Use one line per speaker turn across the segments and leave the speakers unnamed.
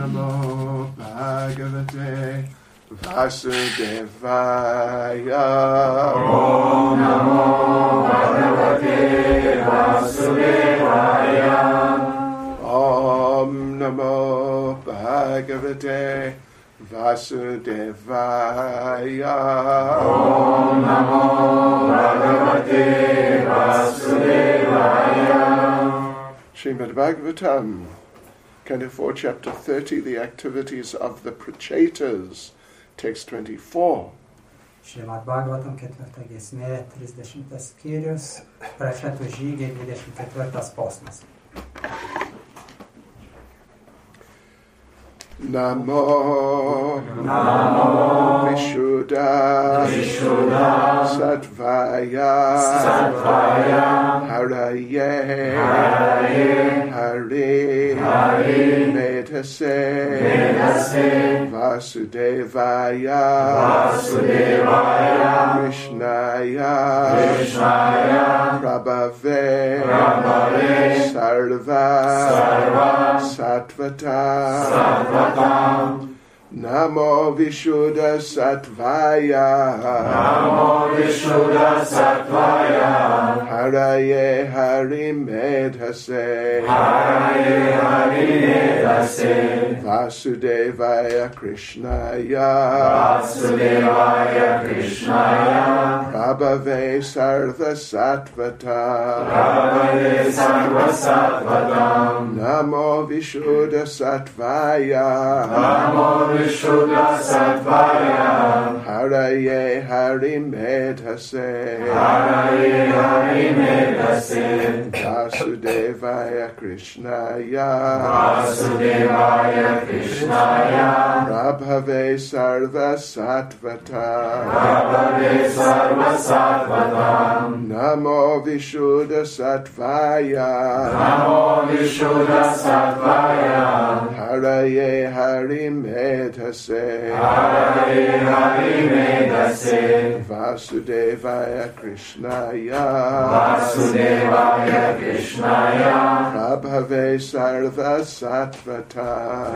Namo Bhagavate Vasudevaya.
Om Namo Bhagavate Vasudevaya.
Om Namo Bhagavate Vasudevaya.
Om Namo Bhagavate Vasudevaya.
Srimad Bhagavatam, Canto 4, Chapter 30, the activities of the Prachettas, text 24.
Srimad Bhagavatam, 4 giesmė, 30 skyrius, Pračetų žygiai, 24 posmas.
Namo Vishuddha Sattvaya Haraye Hari Medhase Vasudevaya Krishnaya Prabhave Sarva Sattvata Namo Vishuddha Sattvaya Haraye Hari Medhase Vasudevaya Krishnaya Prabhave Sarva Sattvata Namo Vishuddha Sattvaya Haraye Hari Medhase Vasudevaya Krishnaya Prabhave Sarva Sattvata Namo Vishuddha Sattvaya Haraye Hari Medhase Vasudevaya Krishnaya Prabhave Sarva Sattvata.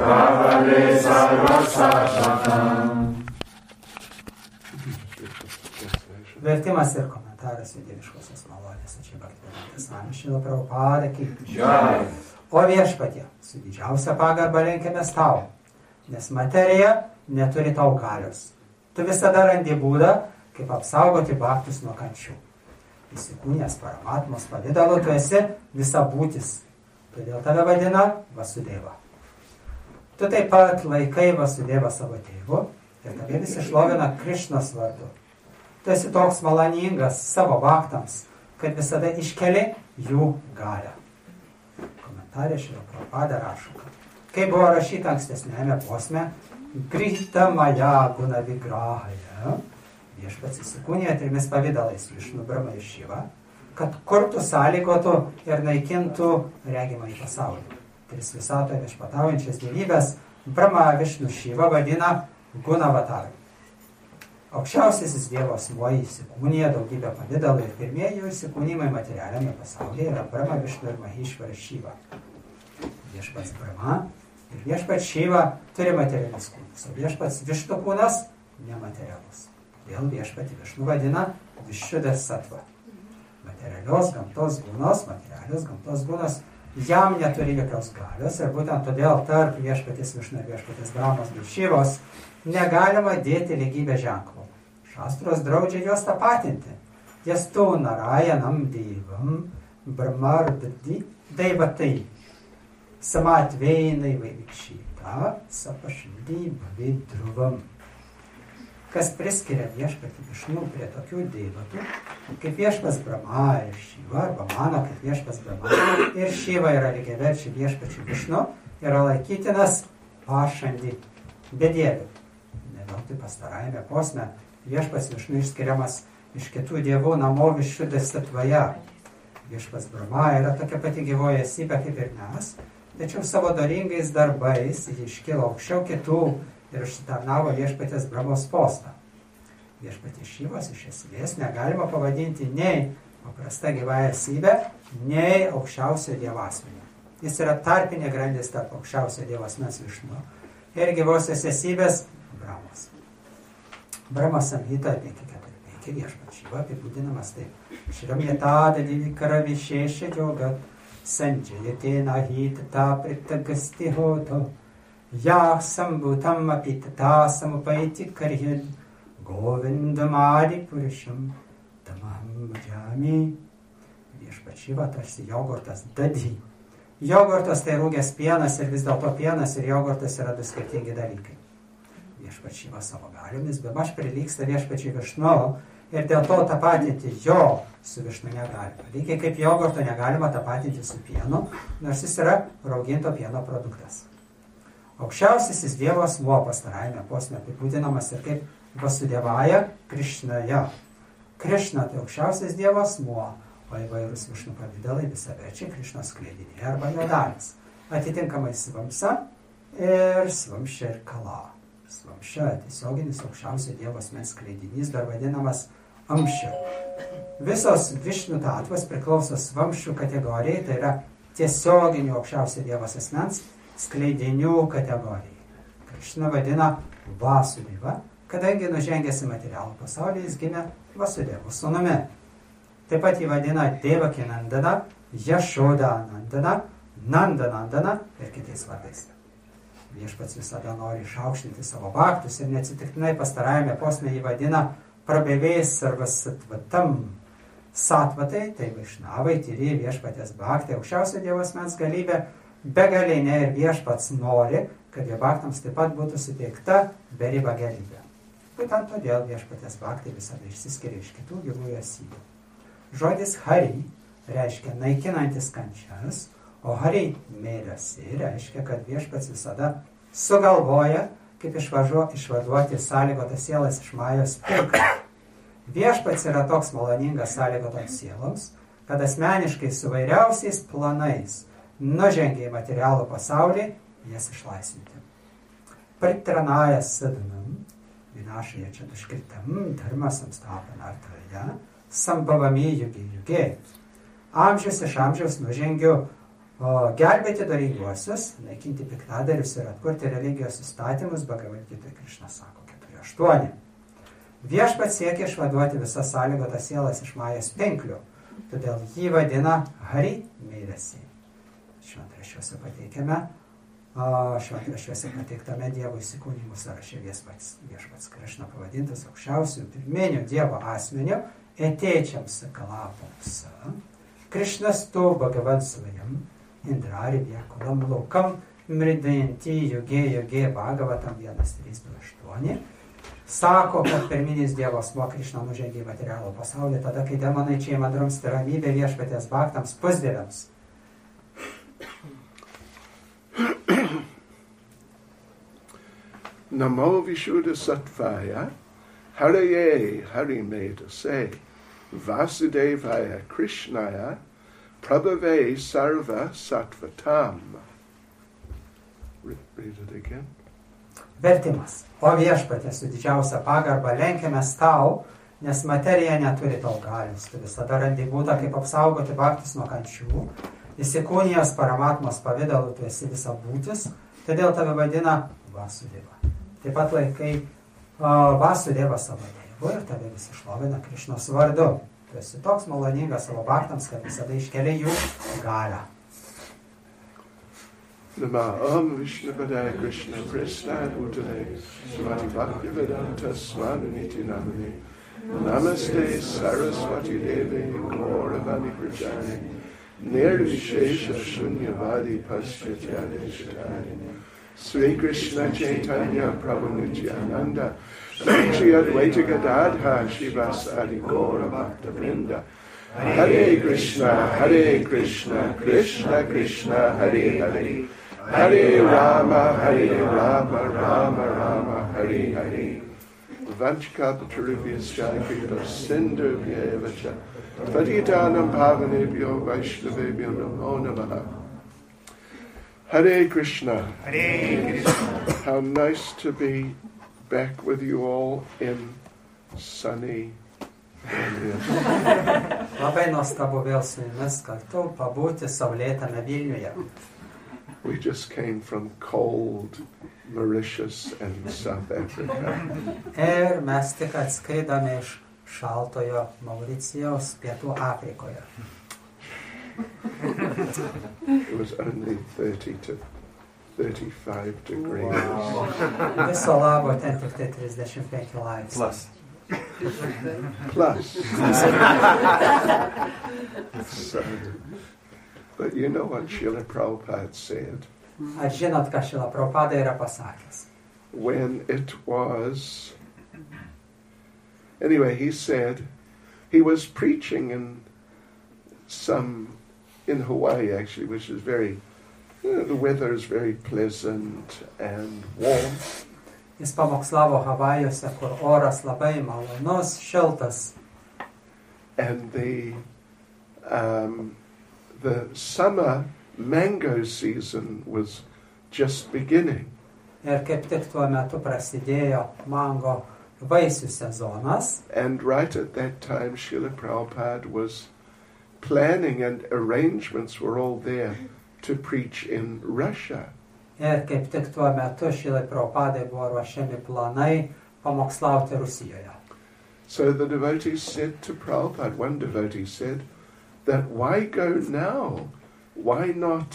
Vertimas ir komentaras Dieviškosios malonės čia Bhaktivedanta Swami Šrila Prabhupada ki. O viešpatie, su didžiausia pagarba lenkiamės tau, nes materija neturi tau galios. Tu visada randi būdą, kaip apsaugoti bhaktus nuo kančių. Įsikūnęs Paramatmos pavidalu, tu esi visa būtis, todėl tave vadina Vasudeva. Tu taip pat laikai Vasudevą savo tėvu ir tave visi šlovina Krišnos vardu. Tu esi toks maloningas savo bhaktams, kad visada iškeli jų galią. Komentarė Šrila Prabhupada rašo, kaip buvo rašyta ankstesnėme posme, Grita Maja Guna Vigrahaya, viešpats įsikūnija trimis pavidalais Višnu, Brahma ir Šiva, kad kurtų, sąlygotų ir naikintų regimą į pasaulį. Tris visatoje viešpataujančias dievybės Brahma, Višnu, Šiva vadina Gunavatarai. Aukščiausiasis Dievo asmuo įsikūnija daugybę pavidalų ir pirmieji jų įsikūnymai materialiame pasaulyje yra Brahma, Višnu ir Mahishvara Šiva. Viešpats Brahma ir viešpats Šiva turi materialius kūnus, o viešpats Višnu kūnas nematerialus. Vėl viešpatį Višnu vadina Vishuddha Sattva. Materialios gamtos gūnos jam neturi jokios galios ir būtent todėl tarp viešpatės Višnu ir viešpatės Brahmos bei Šivos negalima dėti lygybės ženklų. Šastros draudžia juos tapatinti. Jastu Narayanam Devam Brahmardadi Devatai Samatveinai Vaikšyta Sapašindy Bhavidruvam. Kas priskiria viešpatį Višnu prie tokių deivatų, kaip viešpas Brahma ir Šiva, arba mano, kaip viešpas Brahma ir Šiva yra lygiaverčiai viešpačių Višnu, yra laikytinas pašandi bedievių. Neveltui pastarajame posme viešpas Višnu išskiriamas iš kitų dievų Namo Vishuddha Sattvaja. Viešpas Brahma yra tokia pati gyvoji esybė kaip ir mes, tačiau savo doringais darbais jis iškilo aukščiau kitų ir užsitarnavo viešpatės Brahmos postą. Viešpatės Šivos iš esmės negalima pavadinti nei paprasta gyvąja esybė, nei aukščiausio dievasmenio. Jis yra tarpinė grandis tarp aukščiausio Dievo asmens Višnu ir gyvosios esybės Brahmos. Brahmos Samhita 5.4.5 Viešpats Šiva apibūdinamas taip. Šramyata divikara višešė yoga sanjayatena hitata pritagasti hoto yah sambhutam apitata samupaiti karhyad govindamadi purusham tamaham bhajami. Viešpats Šiva tarsi jogurtas dadhi. Jogurtas tai rūgęs pienas ir vis dėlto pienas ir jogurtas yra du skirtingi dalykai. Viešpats Šiva savo galiomis bemaž prilygsta viešpačiui Višnu ir dėl to tapatinti jo su Višnu negalima. Lygiai kaip jogurto negalima tapatinti su pienu, nors jis yra rauginto pieno produktas. Aukščiausiasis Dievo asmuo pastarajame posme apibūdinamas ir kaip Vasudevaja Krišnaja. Krišna tai aukščiausias Dievo asmuo, o įvairūs Višnu pavydalai visaverčiai Krišnos skleidiniai arba jo dalys. Atitinkamai Svamsa ir Svamšia ir Kala. Svamšia tiesioginis aukščiausio Dievo asmens skleidinys, dar vadinamas Amšia. Visos Višnu tatvos priklauso Svamšių kategorijai, tai yra tiesioginių aukščiausio Dievo asmens skleidinių kategorijai. Krišna vadina Vasudeva, kadangi nužengęs į materialų pasaulį jis gimė Vasudevų sūnumi. Taip pat jį vadina Devaki Nandana, Jašoda Nandana, Nandanandana ir kitais vardais. Viešpats visada nori išaukštinti savo baktus ir neatsitiktinai pastarajame posme jį vadina prabėvėjais arba satvatam. Satvatai, tai Vaišnavai, tyri viešpatės baktai, aukščiausio Dievo asmens galybė, begalinė ir viešpats nori, kad jo baktams taip pat būtų suteikta beriba galybė. Būtent todėl viešpatės baktai visada išsiskiria iš kitų gyvųjų esybių. Žodis Hari reiškia naikinantis kančias, o Hari mėrasi reiškia, kad viešpats visada sugalvoja, kaip išvaduoti sąlygotas sielas iš Majos pirklio. Viešpats yra toks maloningas sąlygotoms sieloms, kad asmeniškai su vairiausiais planais nužengia į materialų pasaulį jas išlaisvinti. Pritranaya sadanam, vinašaja čia duškritam, dharma samstapanartaja, sambhavami jugi jugi. Amžius iš amžiaus nužengiu gelbėti doringuosius, naikinti piktadarius ir atkurti religijos įstatymus, Bhagavad Gita Krišna sako 4.8. Viešpats siekia išvaduoti visas sąlygotas sielas iš Majos pinklių, todėl jį vadina Hari mėresi. Šventraščiuose pateiktame Dievo įsikūnymų sąraše viešpats Krišna pavadintas aukščiausių pirminių Dievo asmeniu etėčiam sakalapams. Krišnas tu Bhagavan svajam Indrari Vyakulam Lokam Mridayanti Yugė Bhagavatam 1.3.8 sako, kad pirminis Dievo asmuo Krišna nužengė į materialų pasaulį tada, kai demonai čia ima drumsti ramybę viešpaties baktams pusdieviams.
Namo Vishuddha Sattvaya Haraye Harimedase Vasudevaya Krishnaya Prabhave Sarva Sattvatam. Read it again.
Vertimas. O viešpatie, su didžiausia pagarba lenkiamės tau, nes materija neturi tau galios. Tu visada randi būdą, kaip apsaugoti baktus nuo kančių. Įsikūnijęs paramatmos pavidalu, tu esi visa būtis, todėl tave vadina Vasudeva. Taip pat laikai Vasudeva savo Dievu ir tave visi šlovina Krišnos vardu. Tu esi toks maloningas savo baktams, kad visada iškeli jų galią.
Namah Vishnupadaya Krishna Prasthaya Bhutale Swati Bhaktivedanta Swananiti Namane Namaste Saraswati Devi Gauravani Prajani Nirvishesha Shunyavadi Paschatyade Shatani Sri Krishna Chaitanya Prabhu Nityananda Shri Advaita Gadadha Shivasadi Gaura Bhakta Vrinda Hare Krishna, Krishna Krishna, Hare Hare Hare Rama, Rama Rama, Hare Hare Vanchkalpatarubhyascha Kripa Sindhubhyevacha Patitanam Pavanebhyo Vaishnavebhyo Namo Namaha. Hare Krishna.
Hare Krishna.
How nice to be back with you all in sunny
Labai nuostabu vėl su jumis kartu pabūti saulėtame Vilniuje.
We just came from cold Mauritius and South Africa.
Ir mes tik atskridome iš šaltojo Mauricijaus Pietų Afrikoje.
It was only 30 to 35 degrees.
Viso labo ten tik tai 35 laipsniai.
Plus. So, but you know what Srila Prabhupada said?
Ar žinot, ką Šrila Prabhupada yra pasakęs?
When it was... Anyway, he said he was preaching in Hawaii, actually, which is very... the weather is very pleasant and warm.
Jis pamokslavo Havajuose, kur oras labai malonus, šiltas.
And the summer mango season was just beginning.
Ir kaip tik tuo metu prasidėjo mango vaisių sezonas.
And right at that time, Srila Prabhupada was planning, and arrangements were all there to preach in Russia.
Ir kaip tik tuo metu Šrilai Prabhupadai buvo ruošiami planai pamokslauti Rusijoje.
So the devotees said to Prabhupada, one devotee said, that why go now? Why not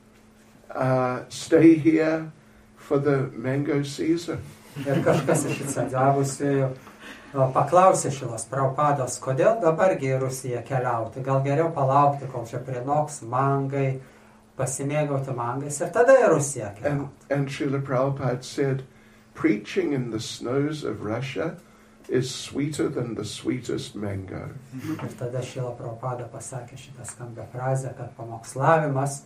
stay here for the mango season?
Ir kažkas iš atsidžiavusiųjų paklausė Šrilos Prabhupados, kodėl dabargi į Rusiją keliauti? Gal geriau palaukti, kol čia prinoks mangai, pasimėgauti mangais ir tada į Rusiją keliauti.
And Srila Prabhupada said, preaching in the snows of Russia is sweeter than the sweetest mango.
Ir tada Šrila Prabhupada pasakė šitą skambę frazę, kad pamokslavimas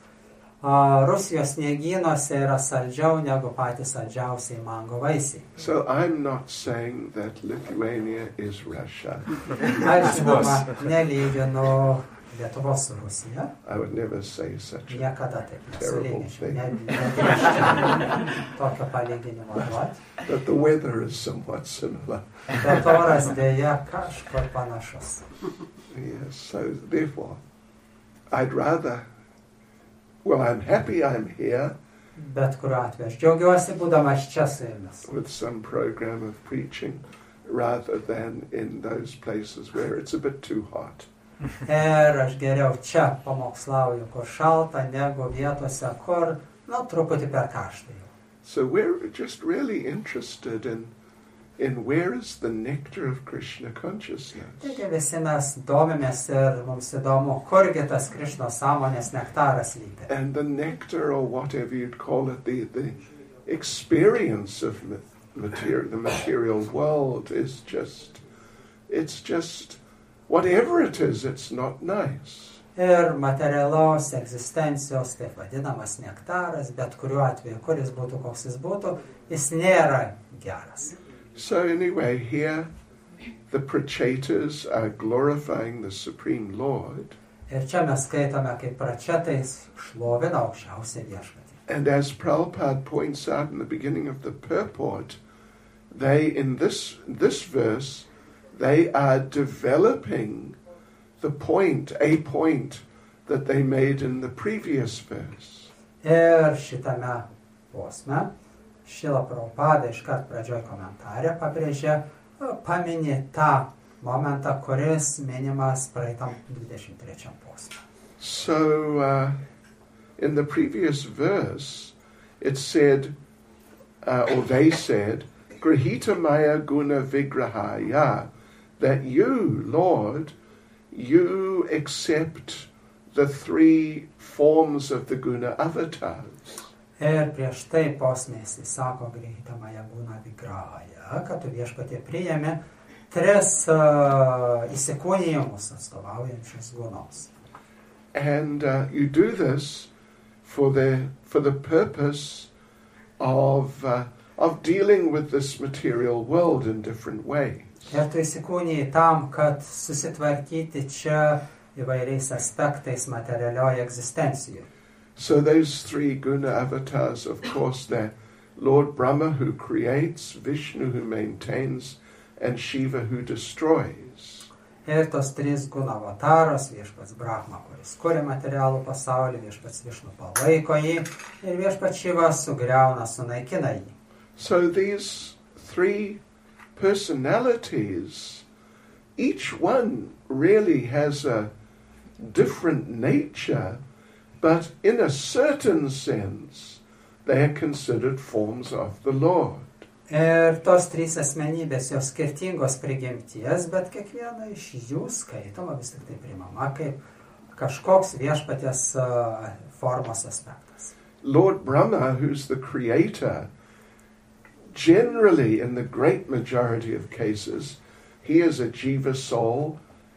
Rusijos sniegynuose yra saldžiau negu patys saldžiausiai mango vaisiai.
So I'm not saying that Lithuania is Russia.
Aš žinoma nelyginu Lietuvos su Rusija.
I would never say such a
Niekada taip
terrible
nesulyginčiau.
thing.
Nedrįsčiau tokio palyginimo duoti.
But the weather is somewhat similar.
Bet oras dėja kažkur panašus.
Yes, so therefore, I'd rather, well, I'm happy I'm here
Bet kuriuo atveju aš džiaugiuosi būdamas čia su jumis.
with some program of preaching rather than in those places where it's a bit too hot.
Ir aš geriau čia pamokslauju, kur šalta, negu vietose, kur, truputį per karšta jau.
So we're just really interested in where is the nectar of Krishna consciousness.
Taigi visi mes domimės ir mums įdomu, kurgi tas Krišnos sąmonės nektaras lypi.
And the nectar, or whatever you'd call it, the experience of the material world is just, it's just, whatever it is, it's not nice.
Ir materialaus egzistencijos, taip vadinamas nektaras, bet kuriuo atveju, kuris būtų, koks jis būtų, jis nėra geras.
So anyway, here the prachetas are glorifying the Supreme Lord.
Ir čia mes skaitome, kaip pračetais šlovina aukščiausią viešpatį.
And as Prabhupada points out in the beginning of the purport, they, in this verse, they are developing a point that they made in the previous verse.
Ir šitame posme Šrila Prabhupada iškart pradžioj komentarė pabrėžė, paminė tą momentą, kuris minimas praeitam 23 posme.
So, in the previous verse, it said, or they said, Grahita Maya Guna Vigrahaya, that you, Lord, you accept the three forms of the guna avatars.
Ir prieš tai posmės jis sako, Grahita Maya Guna Vigrahaya, kad tu viešpatie priėmė tris įsikūnijimus atstovaujančius gunoms.
And you do this for the purpose of dealing with this material world in different ways.
Ir tu įsikūnijai tam, kad susitvarkyti čia įvairiais aspektais materialioje egzistencijoje.
So those three guna avatars, of course, they're Lord Brahma who creates, Vishnu who maintains, and Shiva who destroys.
Ir tos trys Gunavataros, viešpats Brahma, kuris kuria materialų pasaulį, viešpats Višnu palaiko jį ir viešpats Šiva sugriauna, sunaikina jį.
So these three personalities, each one really has a different nature, but in a certain sense, they are considered forms of the Lord.
Ir tos trys asmenybės jos skirtingos prigimties, bet kiekviena iš jų skaitoma, vis tik tai priimama kaip kažkoks viešpaties formos aspektas.
Lord Brahma, who's the creator, generally in the great majority of cases, he is a jiva soul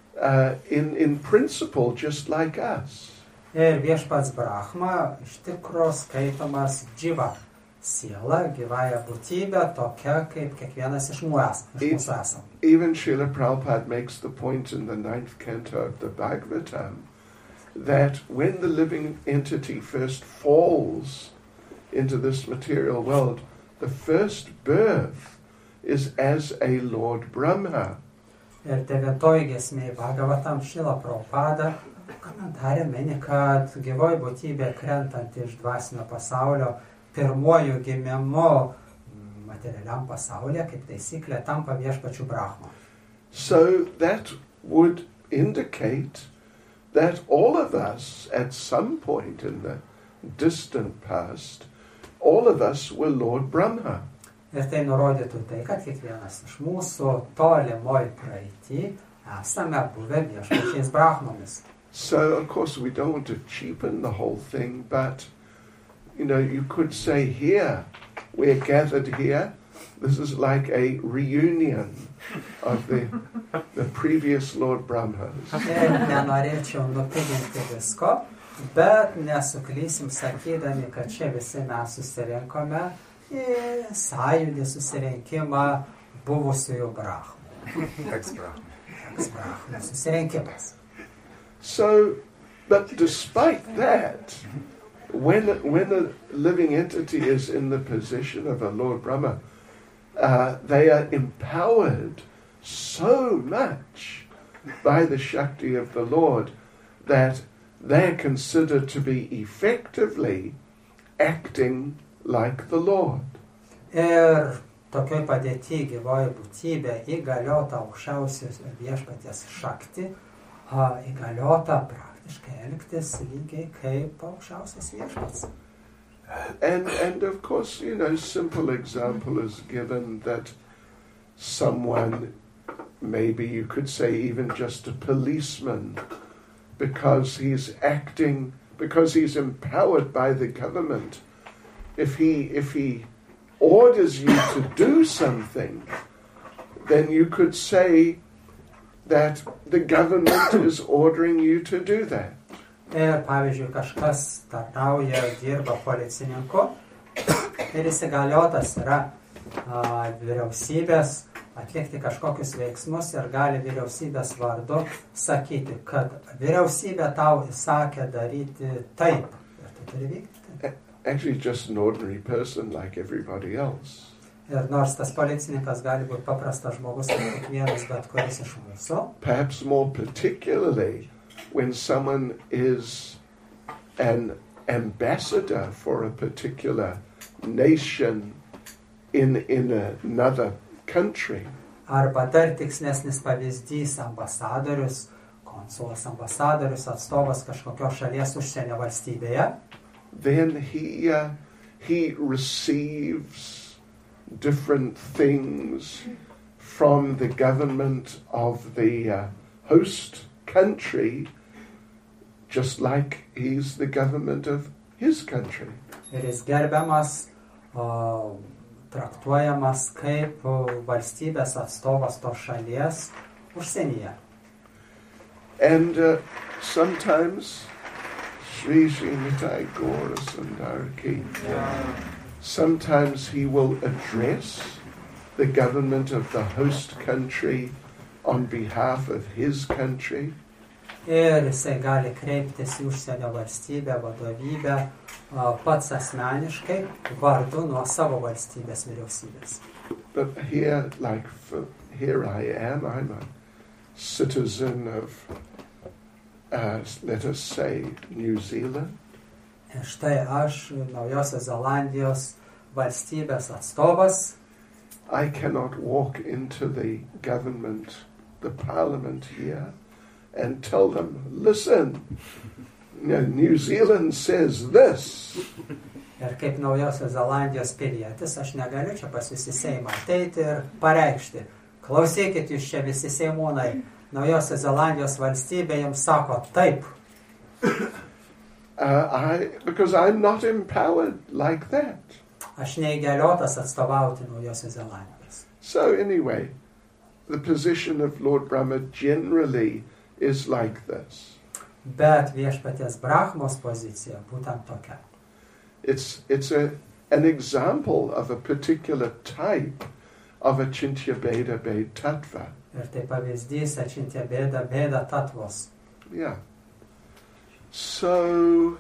in principle just like us.
Ir viešpats Brahma iš tikro skaitomas dživa siela, gyvąją būtybę, tokia kaip kiekvienas iš mūsų esam.
Even Srila Prabhupada makes the point in the 9th canto of the Bhagavatam that when the living entity first falls into this material world, the first birth is as a Lord Brahma.
Ir 9 giesmėje Bhagavatam Srila Prabhupada komentarė mini, kad gyvoji būtybė krentant iš dvasinio pasaulio pirmuoju gimimu materialiam pasaulyje, kaip taisyklė, tampa viešpačiu Brahma.
So that would indicate that all of us at some point in the distant past, all of us were Lord Brahma.
Ir tai nurodytų tai, kad kiekvienas iš mūsų tolimoj praeitį esame buvę viešpačiais Brahmomis.
So, of course, we don't want to cheapen the whole thing, but, you could say here, we're gathered here, this is like a reunion of the previous Lord Brahmas.
Ir nenorėčiau nupiginti visko, bet nesuklysim sakydami, kad čia visi mes susirinkome į sąjūdį susirinkimą buvusiųjų Brahmų. Ex-Brahmų susirinkimas.
So, but despite that, when a living entity is in the position of a Lord Brahma, they are empowered so much by the Shakti of the Lord that they're considered to be effectively acting like the Lord.
Ir tokioj padėti gyvoji būtybė įgaliota aukščiausios viešpaties Shakti, įgaliota praktiškai elgtis lygiai kaip aukščiausias viešpats.
And of course, simple example is given that someone, maybe you could say even just a policeman, because he's empowered by the government, if he orders you to do something, then you could say that the government is ordering you to do that.
Ir pavyzdžiui, kažkas tarnauja, dirba policininku ir įsigaliotas yra vyriausybės atlikti kažkokius veiksmus ir gali vyriausybės vardu sakyti, kad vyriausybė tau įsakė daryti taip. Ir tu turi vykti.
Actually, just an ordinary person like everybody else.
Ir nors tas policininkas gali būti paprastas žmogus, kaip kiekvienas, bet kuris iš mūsų.
Perhaps more particularly when someone is an ambassador for a particular nation in another country.
Arba dar tikslesnis pavyzdys ambasadorius, konsulas ambasadorius, atstovas kažkokios šalies užsienio valstybėje.
Then he receives different things from the government of the host country, just like he's the government of his country.
Ir jis gerbiamas, traktuojamas kaip valstybės atstovas tos šalies užsienyje.
And sometimes Sri Nitai Gaura Sundaraki, sometimes he will address the government of the host country on behalf of his country.
Ir jisai gali kreiptis į užsienio valstybę, vadovybę pats asmeniškai vardu nuo savo valstybės vyriausybės.
But here I am, I'm a citizen of, let us say, New Zealand.
Ir štai aš, Naujosios Zelandijos valstybės atstovas,
I cannot walk into the government, the parliament here, and tell them, listen, New Zealand says this.
ir kaip Naujosios Zelandijos pilietis, aš negaliu čia pas visi Seimą ateiti ir pareikšti. Klausykit jūs čia visi Seimūnai, Naujosios Zelandijos valstybė jums sako taip.
Because I'm not empowered like that.
Aš neįgaliotas atstovauti Naujosios Zelandijos.
So anyway, the position of Lord Brahma generally is like this.
Bet viešpaties Brahmos pozicija būtent tokia.
It's an example of a particular type of Achintya Bheda Bhed Tattva.
Ir tai pavyzdys Achintya Bheda Bheda Tattvos.
Yeah. So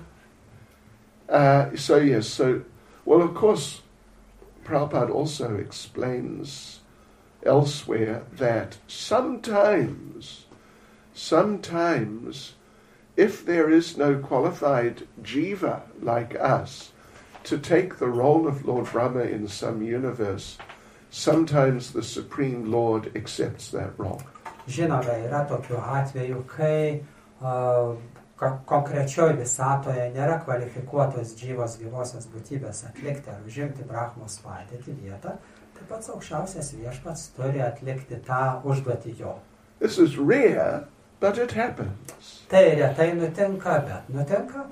well, of course, Prabhupada also explains elsewhere that sometimes, if there is no qualified jiva like us to take the role of Lord Brahma in some universe, sometimes the Supreme Lord accepts that role.
Žinoma, yra tokių atvejų, kai konkrečioje visatoje nėra kvalifikuotos gyvos gyvosios būtybės atlikti ar užimti Brahmos padėtį vietą, taip pat aukščiausias viešpats turi atlikti tą užduotį jo.
This is rare, but it happens.
Tai retai nutinka, bet nutinka.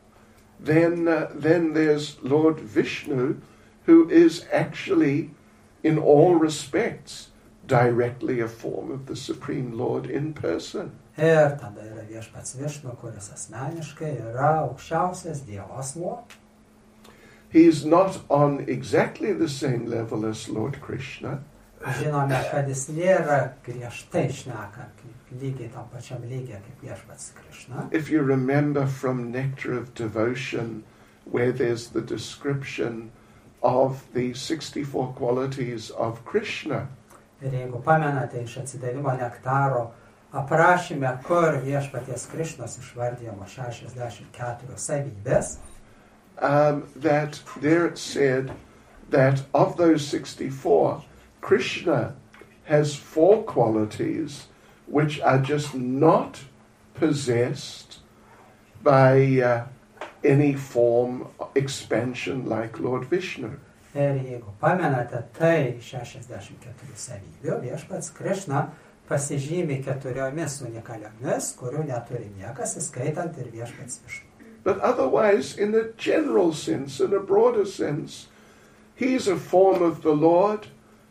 Then there's Lord Vishnu, who is actually, in all respects, directly a form of the Supreme Lord in person.
Ir tada yra viešpats Višnu, kuris asmeniškai yra aukščiausias Dievo asmuo.
He is not on exactly the same level as Lord Krishna.
Žinome, kad jis nėra griežtai šneka, lygiai tam pačiam lygiai kaip viešpats Krishna.
If you remember from Nectar of Devotion, where there's the description of the 64 qualities of Krishna.
Ir jeigu pamenate iš atsidavimo nektaro aprašyme, kur viešpaties Krišnos išvardijama 64 savybės,
that there it said that of those 64, Krishna has 4 qualities which are just not possessed by any form expansion like Lord Vishnu.
Ir jeigu pamenate, tai 64 savybių viešpats Krišna pasižymi 4 unikaliomis, kurių neturi niekas, įskaitant ir viešpats Višnu.
But otherwise, in a general sense, in a broader sense, he's a form of the Lord,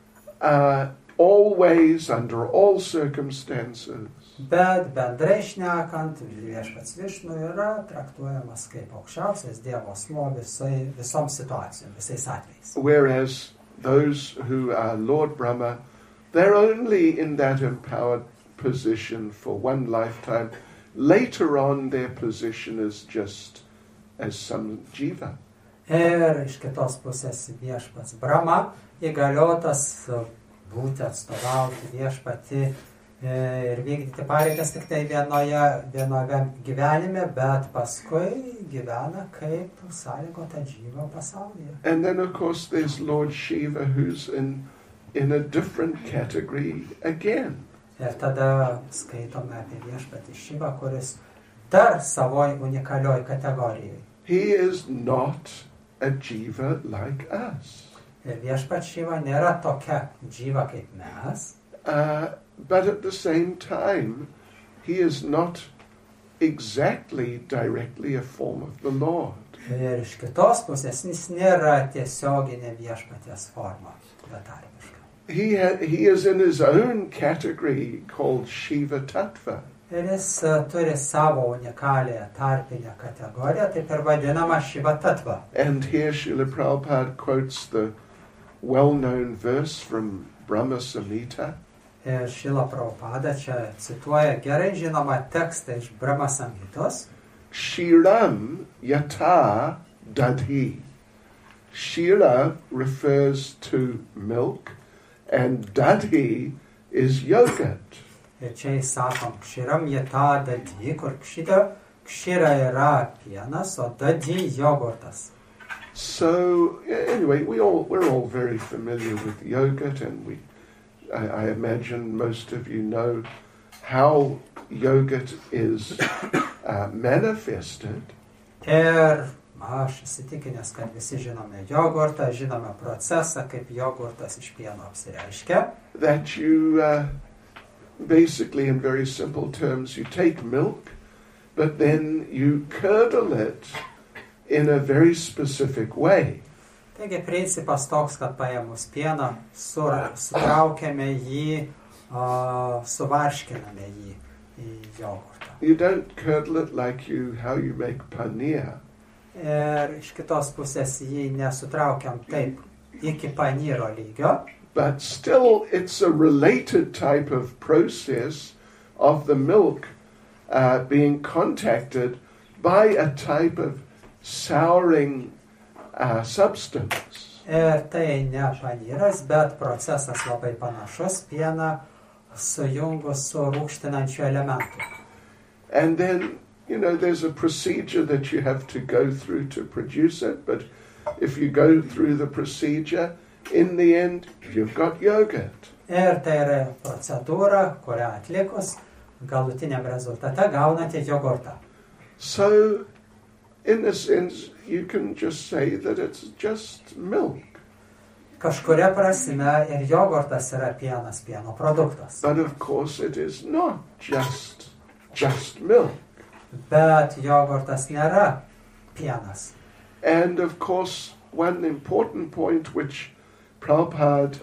always, under all circumstances.
Bet bendrai šnekant, viešpats Višnu yra traktuojamas kaip aukščiausias Dievo asmuo visom situacijom, visais atvejais.
Whereas those who are Lord Brahma, they're only in that empowered position for one lifetime. Later on, their position is just as some jiva.
Ir iš kitos pusės viešpats Brahma įgaliotas būti atstovauti viešpatį ir vykdyti pareigas tik tai vienoje gyvenime, bet paskui gyvena kaip sąlygota dživa pasaulyje.
And then, of course, there's Lord Shiva, who's in a different category again.
Ir tada skaitome apie viešpatį Šivą, kuris dar savoj unikalioj kategorijai.
He is not a jiva like us.
Ir viešpats Šiva nėra tokia dživa kaip mes.
But at the same time, he is not exactly directly a form of the Lord.
Ir iš kitos pusės jis nėra tiesioginė viešpaties forma, betarpiška.
He is in his own category called Shiva Tattva.
Ir jis turi savo unikalią tarpinę kategoriją, taip ir vadinama Šiva Tattva.
And here Srila Prabhupada quotes the well-known verse from Brahma Samhita.
Ir Šrila Prabhupada čia cituoja gerai žinomą tekstą iš Brahma Samhitos.
Kshiram yata dadhi. Kshira refers to milk, and dadhi is yogurt.
Ir čia įsakom, kširam jie tą dadį, kur kšira yra pienas, o dadį jogurtas.
So anyway, we're all very familiar with yogurt, and I imagine most of you know how yogurt is manifested.
Ir aš įsitikinęs, kad visi žinome jogurtą, žinome procesą, kaip jogurtas iš pieno apsireiškia.
That you basically, in very simple terms, you take milk, but then you curdle it in a very specific way.
Taigi principas toks, kad paėmus pieną, sutraukiame jį, suvarškiname jį į jogurtą.
You don't curdle it like how you make paneer.
Ir iš kitos pusės jį nesutraukiam taip iki panyro lygio.
But still, it's a related type of process of the milk being contacted by a type of souring substance.
Ir tai ne panyras, bet procesas labai panašus pieną sujungus su rūgštinančiu elementu.
And then, there's a procedure that you have to go through to produce it, but if you go through the procedure, in the end, you've got yogurt.
Ir tai yra procedūra, kurią atlikus, galutiniam rezultate gaunate jogurtą.
So, in a sense, you can just say that it's just milk.
Kažkuria prasme ir jogurtas yra pienas, pieno produktas.
But of course it is not just milk.
Bet jogurtas nėra pienas.
And of course, one important point which Prabhupada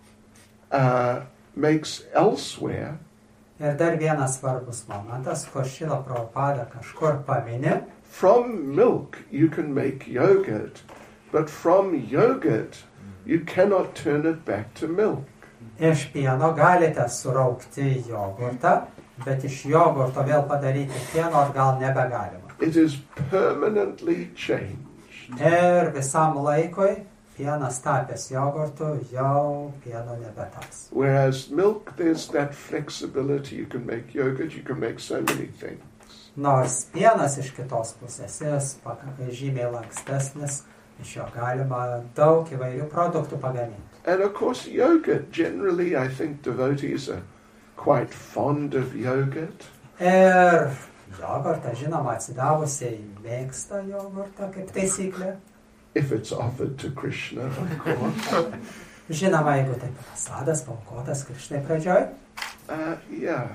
makes elsewhere.
Ir dar vienas svarbus momentas, kur Šrila Prabhupada kažkur pamini.
From milk you can make yogurt, but from yogurt you cannot turn it back to milk.
Iš pieno galite suraukti jogurtą, bet iš jogurto vėl padaryti pieno atgal nebegalima.
It is permanently changed.
Ir visam laikui pienas tapęs jogurtu jau pieno nebetaps.
Whereas milk, there's that flexibility. You can make yogurt, you can make so many things.
Nors pienas iš kitos pusės jis žymiai lankstesnis, iš jo galima daug įvairių produktų pagaminti.
And of course yogurt, generally I think devotees are quite fond of yogurt.
Ir jogurtą, žinoma, atsidavusiai mėgsta jogurtą kaip taisyklė.
If it's offered to Krishna, of course.
Žinoma, jeigu tai prasadas, paaukotas Krishnai pradžioj.
Yeah.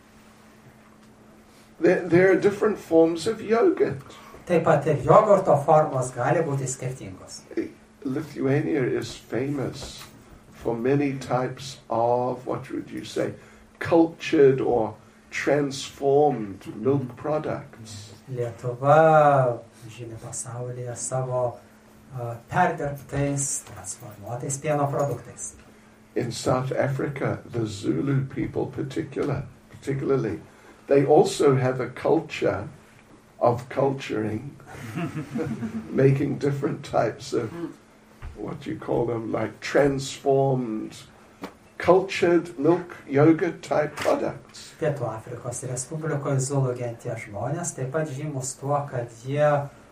There are different forms of yogurt.
Taip pat ir jogurto formos gali būti skirtingos.
Lithuania is famous for many types of, what would you say, cultured or transformed milk products.
Lietuva žymi pasaulyje savo perdirbtais, transformuotais pieno produktais.
In South Africa, the Zulu people particularly, they also have a culture of culturing, making different types of, what you call them, like transformed, cultured milk yogurt type products.
Pietų Afrikos Respublikoje Zulu genties žmonės taip pat žymus tuo, kad jie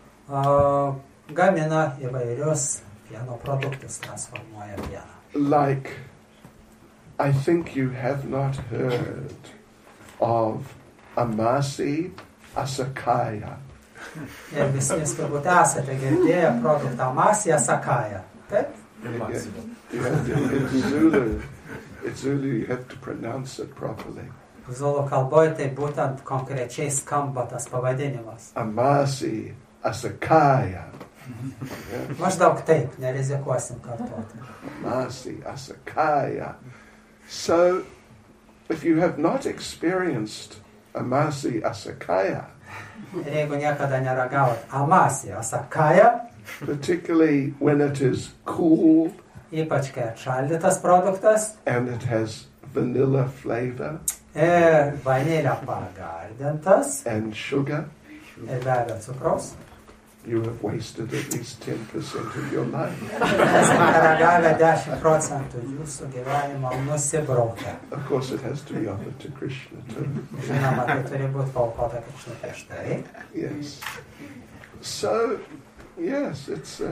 gamina įvairius pieno produktus, transformuoja pieną.
Like, I think you have not heard of Amasi Asakaya.
Ir visi turbūt esate girdėję produktą Amasi Asakaya. Taip?
In Zulu, you have to pronounce it properly.
Zulu kalboje tai būtent konkrečiai skamba tas pavadinimas.
Amasi Asakaya.
Maždaug taip, nerizikuosim kartuoti.
Amasi Asakaya. So, if you have not experienced Amasi Asakaya,
ir jeigu niekada neragavot Amasi Asakaya,
particularly when it is cool,
ypač kai atšaldytas produktas,
and it has vanilla flavor,
ir vanilė pagardintas,
and sugar,
ir be abejo cukraus,
you have wasted at least 10% of your life.
Esate paragavę 10% jūsų gyvenimo nusibraukę.
Of course, it has to be offered to Krishna too.
Žinoma, tai turi būti paaukota Krišnai prieš tai.
Yes. So, yes,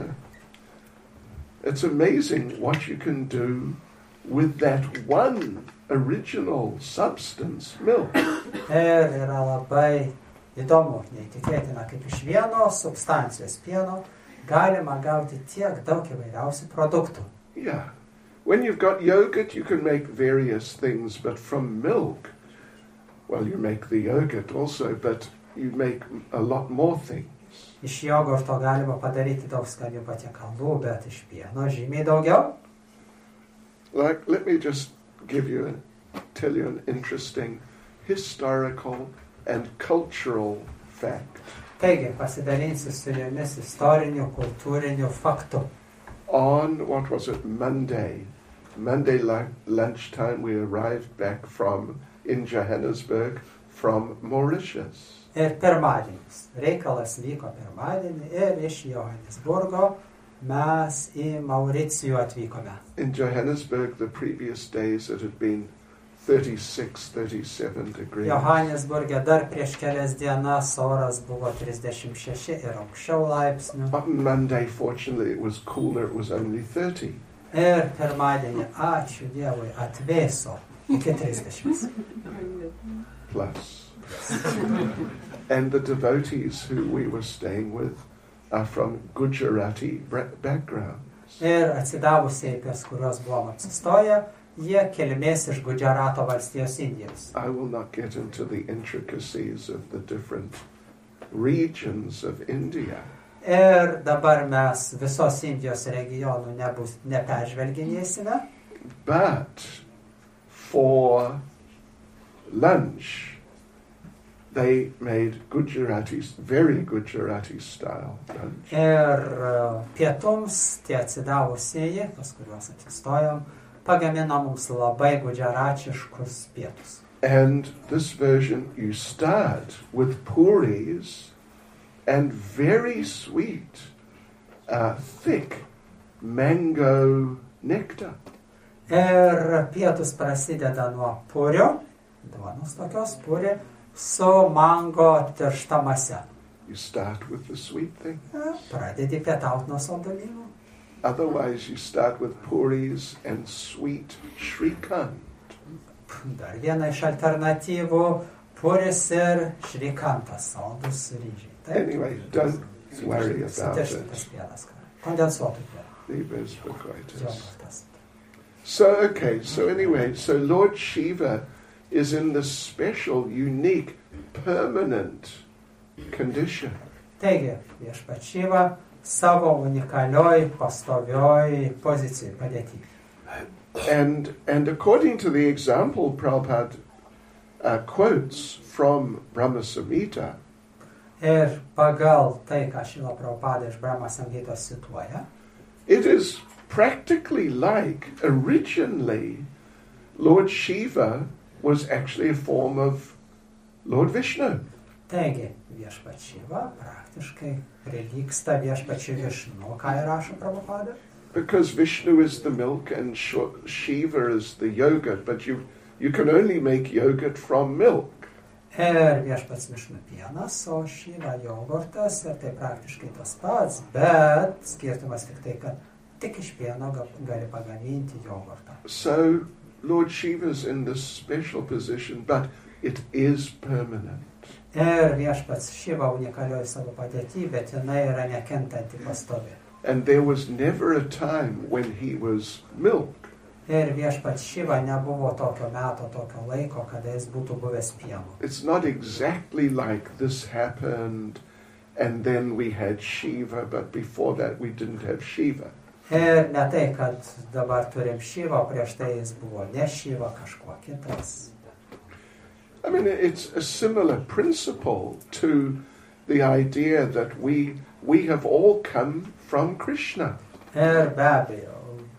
it's amazing what you can do with that one original substance, milk.
Ir yra labai įdomu, neįtikėtina, kaip iš vienos substancijos pieno galima gauti tiek daug įvairiausių produktų.
Yeah. When you've got yogurt, you can make various things, but from milk, well, you make the yogurt also, but you make a lot more things.
Iš jogurto galima padaryti daug skanių patiekalų, bet iš pieno žymiai daugiau.
Like, let me just tell you an interesting historical and cultural fact.
Taigi, pasidalinsiu su jumis istoriniu, kultūriniu faktu.
On, what was it, Monday lunchtime, we arrived back in Johannesburg from Mauritius.
Ir pirmadienis. Reikalas vyko pirmadienį ir iš Johannesburgo mes į Mauricijų atvykome.
In Johannesburg, the previous days it had been 36, 37 degrees.
Johannesburge dar prieš kelias dienas oras buvo 36 ir aukščiau laipsnių.
On Monday, fortunately, it was cooler, it was only 30.
Ir pirmadienį, ačiū Dievui, atvėso iki 30.
Plus. And the devotees who we were staying with are from Gujarati backgrounds.
Ir atsidavusiai, pas kuriuos buvom apsistoję, jie kilmės iš Gudžarato valstijos Indijos.
I will not get into the intricacies of the different regions of India.
Ir dabar mes visos Indijos regionų neperžvelginėsime.
But for lunch, they made very Gujarati style lunch.
Ir pietums tie atsidavusieji, pas kuriuos atsistojom, pagamino mums labai gudžaračiškus pietus.
And this version, you start with puris and very sweet, thick mango nectar.
Ir pietus prasideda nuo purio, duonos tokios puri, su mango tiršta mase.
You start with the sweet thing.
Pradedi pietaut nuo saldumynų.
Otherwise, you start with puris and sweet shrikant.
Dar viena iš alternatyvų puris ir šrikantas, saldus ryžiai.
Anyway, don't worry about it.
Kondensuotų pieną.
So anyway, Lord Shiva is in this special, unique, permanent condition.
Taigi, viešpats Šiva savo unikalioj, pastovioj pozicijai padėti.
And according to the example Prabhupada quotes from Brahma Samhita,
Ir pagal tai, ką Šrila Prabhupada iš Brahma Samhitos cituoja,
it is practically like originally Lord Shiva was actually a form of Lord Vishnu.
Taigi, viešpats Šiva praktiškai prilygsta viešpačiui Višnu, ką ir rašo Prabhupada.
Because Vishnu is the milk and Shiva is the yogurt, but you can only make yogurt from milk.
Ir viešpats Višnu pienas, o Šiva jogurtas, ir tai praktiškai tas pats, bet skirtumas tik tai, kad tik iš pieno gali pagaminti jogurtą.
So Lord Shiva's in this special position, but it is permanent.
Ir viešpats Šiva unikalioj savo padėtį, bet jinai yra nekintanti pastovi.
And there was never a time when he was milk.
Ir viešpats Šiva nebuvo tokio meto, tokio laiko, kada jis būtų buvęs pienu.
It's not exactly like this happened and then we had Shiva, but before that we didn't have Shiva.
Ir ne tai, kad dabar turim Šivą, prieš tai jis buvo ne Šiva, kažkuo kitas.
I mean, it's a similar principle to the idea that we have all come from Krishna.
Ir be abejo,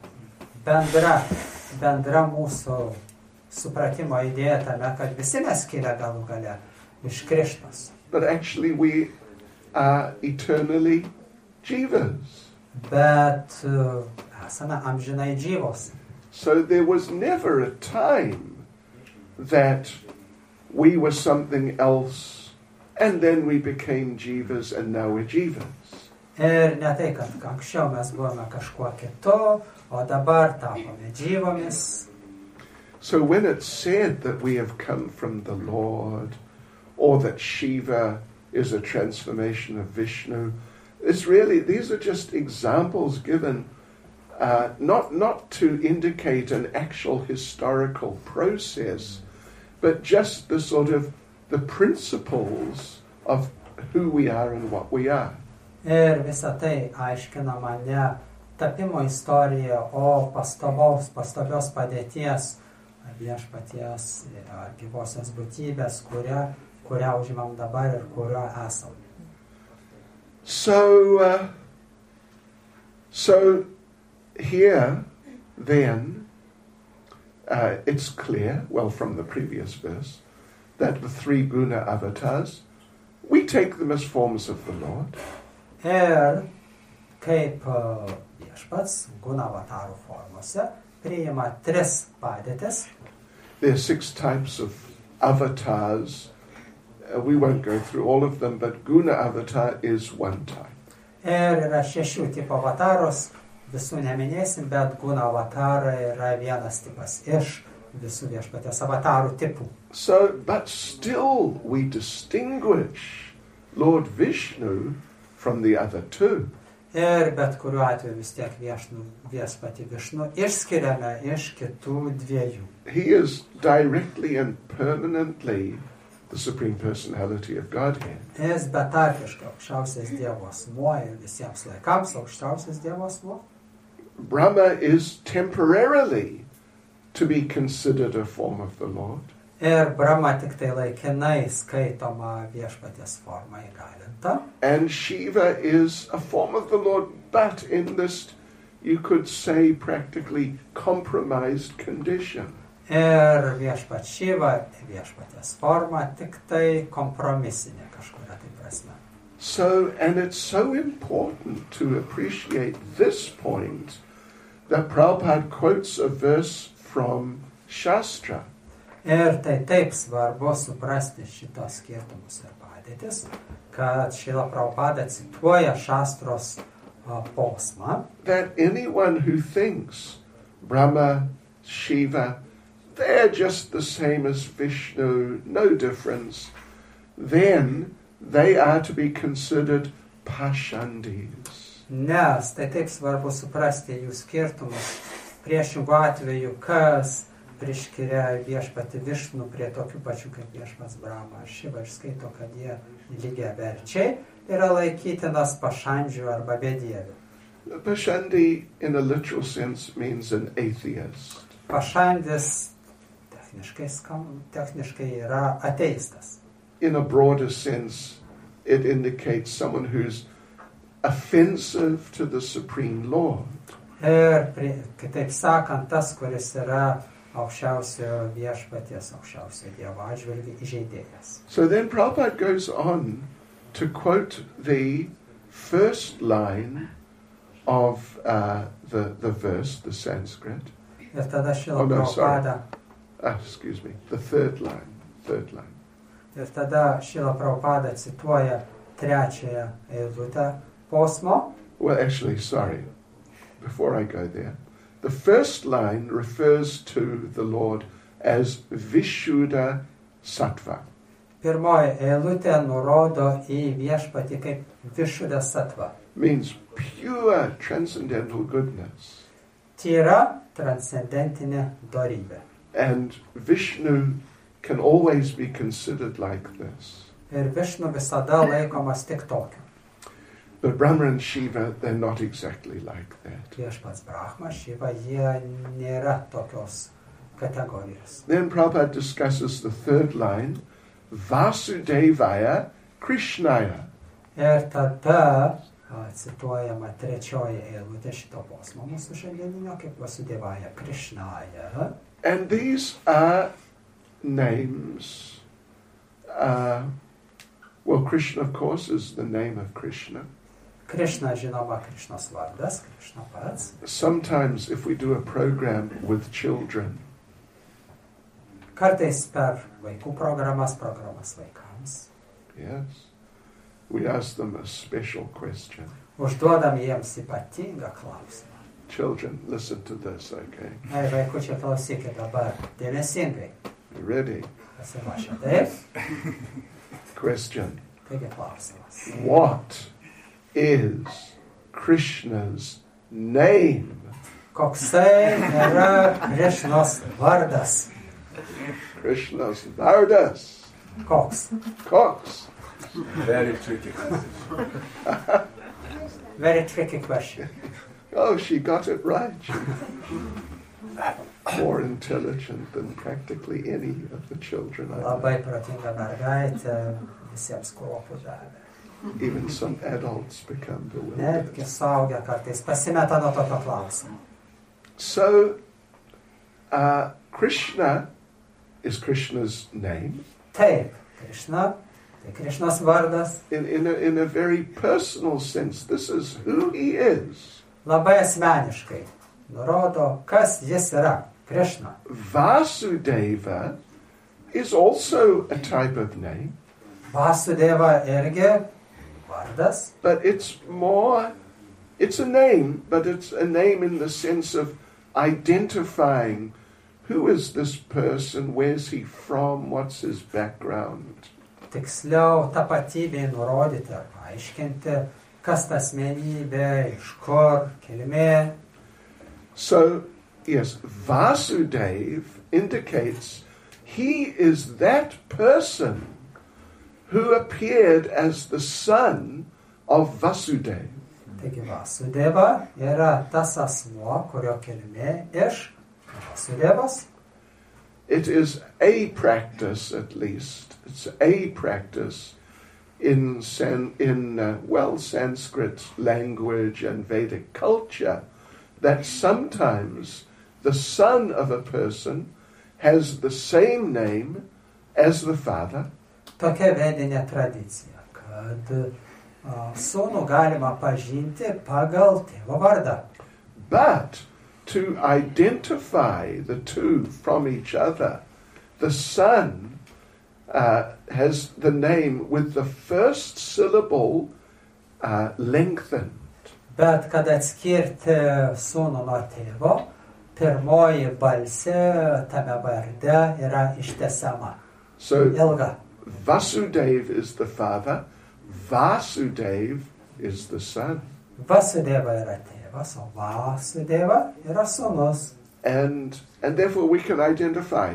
bendra mūsų supratimo idėja tame, kad visi mes kilę galų gale iš Krišnos.
But actually are eternally jivas.
Bet esame amžinai dživos.
So there was never a time that we were something else and then we became jivas and now we're jivas.
Ir ne tai, kad anksčiau mes buvome kažkuo kitu, o dabar tapome dživomis.
So when it's said that we have come from the Lord, or that Shiva is a transformation of Vishnu, it's really, these are just examples given not to indicate an actual historical process, but just the sort of the principles of who we are and what we are.
Ir visa tai aiškinama ne tapimo istorija, o pastovios padėties viešpaties gyvosios būtybės, kurią užimam dabar ir kurio esam.
So here, then, it's clear, well, from the previous verse, that the three guna avatars, we take them as forms of the Lord.
Ir kaip viešpats guna avatarų formose priima tris padėtis.
There are 6 types of avatars. We won't go through all of them, but guna avatar is one type.
Ir yra 6 tipų avatarus, visų neminėsim, bet guna avatarai yra vienas tipas iš visų viešpaties avatarų tipų.
So, but still we distinguish Lord Vishnu from the other 2.
Ir bet kuriuo atveju vis tiek viešpatį Višnu išskiriame iš kitų 2.
He is directly and permanently the Supreme Personality of Godhead.
Jis betarpiškai aukščiausias Dievo asmuo ir visiems laikams aukščiausias Dievo asmuo.
Brahma is temporarily to be considered a form of the Lord.
Ir Brahma tik tai laikinai skaitoma viešpaties forma įgalinta.
And Shiva is a form of the Lord, but in this, you could say, practically compromised condition.
Ir viešpat Šiva, viešpaties forma, tik tai kompromisinė kažkuria tai prasme.
So, and it's so important to appreciate this point that Prabhupada quotes a verse from Shastra.
Ir tai taip svarbu suprasti šitos skirtumus ir padėtis, kad Šrila Prabhupada cituoja Šastros posmą.
That anyone who thinks Brahma, Shiva, they're just the same as Vishnu, no difference, then they are to be considered pashandis.
Nes tai taip svarbu suprasti jų skirtumus. Priešingų atveju, kas priskiria viešpatį Višnu prie tokių pačių kaip viešpats Brahma ar Šiva, skaito, kad jie lygiaverčiai yra laikytinas pašandžių arba bedievių.
Pashandi, in a literal sense, means an atheist.
Pašandis techniškai yra ateistas.
In a broader sense, it indicates someone who's offensive to the Supreme Lord.
Ir kitaip sakant, tas, kuris yra aukščiausio viešpaties, aukščiausio Dievo atžvilgiu įžeidėjas.
So then Prabhupada goes on to quote the first line of the verse, the Sanskrit.
Ir tada Šrila Prabhupada...
excuse me, the third line.
Ir tada Šrila Prabhupada cituoja 3 eilutę posmo.
Well, actually, sorry, before I go there. The first line refers to the Lord as Vishuddha Sattva.
Pirmoji eilutė nurodo į viešpatį kaip Vishuddha Sattva.
Means pure transcendental goodness.
Tyra transcendentinė dorybė.
And Vishnu can always be considered like this.
Ir Višnu visada laikomas tik tokiu.
But Brahma and Shiva, they're not exactly like that.
Viešpats Brahma, Šiva, jie nėra tokios kategorijos.
Then Prabhupada discusses the third line, Vasudevaya Krishnaya.
Ir tada cituojama 3 eilutė šito posmo mūsų šiandieninio, kaip Vasudevaya Krishnaya.
And these are names Well, Krishna, of course, is the name of Krishna.
Krishna, žinoma, Krishnos vardas, Krishna pats.
Sometimes if we do a program with children,
Kartais per vaikų programas vaikams.
yes, we ask them a special question.
Užduodam jiems ypatingą klausimą.
Children, listen to this, okay?
Vaikučiai, klausykit dabar dėmesingai.
You ready?
Pasiruošę. Taip?
Question.
Taigi klausimas.
What is Krishna's name?
Koksai yra Krishnos vardas?
Krishna's Vardas.
Koks?
Cox.
Very tricky.
Very tricky question.
Oh, she got it right. More intelligent than practically any of the children I know.
Labai protinga mergaitė, visiems kruopų davė.
Even some adults become bewildered.
Netgi suaugę kartais pasimeta nuo tokio klausimo.
So, Krishna is Krishna's name.
Taip, Krishna, tai Krishnos vardas.
In a very personal sense, this is who he is.
Labai asmeniškai nurodo, kas jis yra. Krishna.
Vasudeva is also a type of name.
Vasudeva irgi vardas.
But it's a name, but it's a name in the sense of identifying who is this person, where's he from, what's his background.
Tiksliau tapatybei nurodyti ar paaiškinti, kas ta asmenybė, iš kur, kilmė.
So, yes, Vasudev indicates he is that person who appeared as the son of Vasudeva.
Taigi Vasudeva yra tas asmuo, kurio kilmė iš Vasudevas.
It is a practice, at least. It's a practice in Sanskrit language and Vedic culture that sometimes the son of a person has the same name as the father.
Tokia vedinė tradicija, kad sūnų galima pažinti pagal tėvo vardą.
But to identify the two from each other, the son has the name with the first syllable lengthened.
Bet kad atskirti sūnų nuo tėvo, pirmoji balsė tame varde yra ištęsiama.
So
Ilga.
Vasudev is the father, Vasudev is the son.
Vasudeva yra tėvas, o Vasudeva yra sūnus.
And therefore we can identify,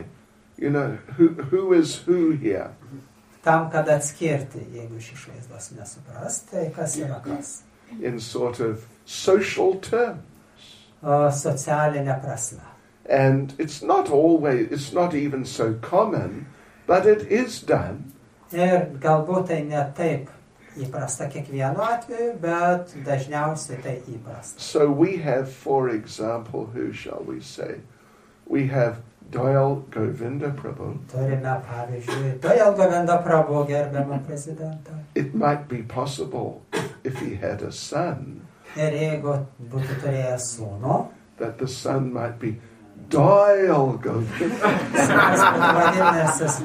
who is who here.
Tam, kad atskirti, jeigu iš išvaizdos nesupras, tai kas yra kas.
In sort of social terms.
Socialinė prasme.
And it's not even so common, but it is done.
Ir galbūt tai ne taip įprasta kiekvienu atveju, bet dažniausiai tai įprasta.
So we have, for example, who shall we say? We have Dayal Govinda Prabhu.
Turime, pavyzdžiui, Dayal Govinda Prabhu, gerbiamą prezidentą.
It might be possible, if he had a son,
Ir jeigu būtų turėjęs sūnų,
that the son might be Dayal Govinda.
sūnus būtų vadinęsis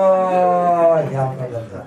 Dayal Govinda.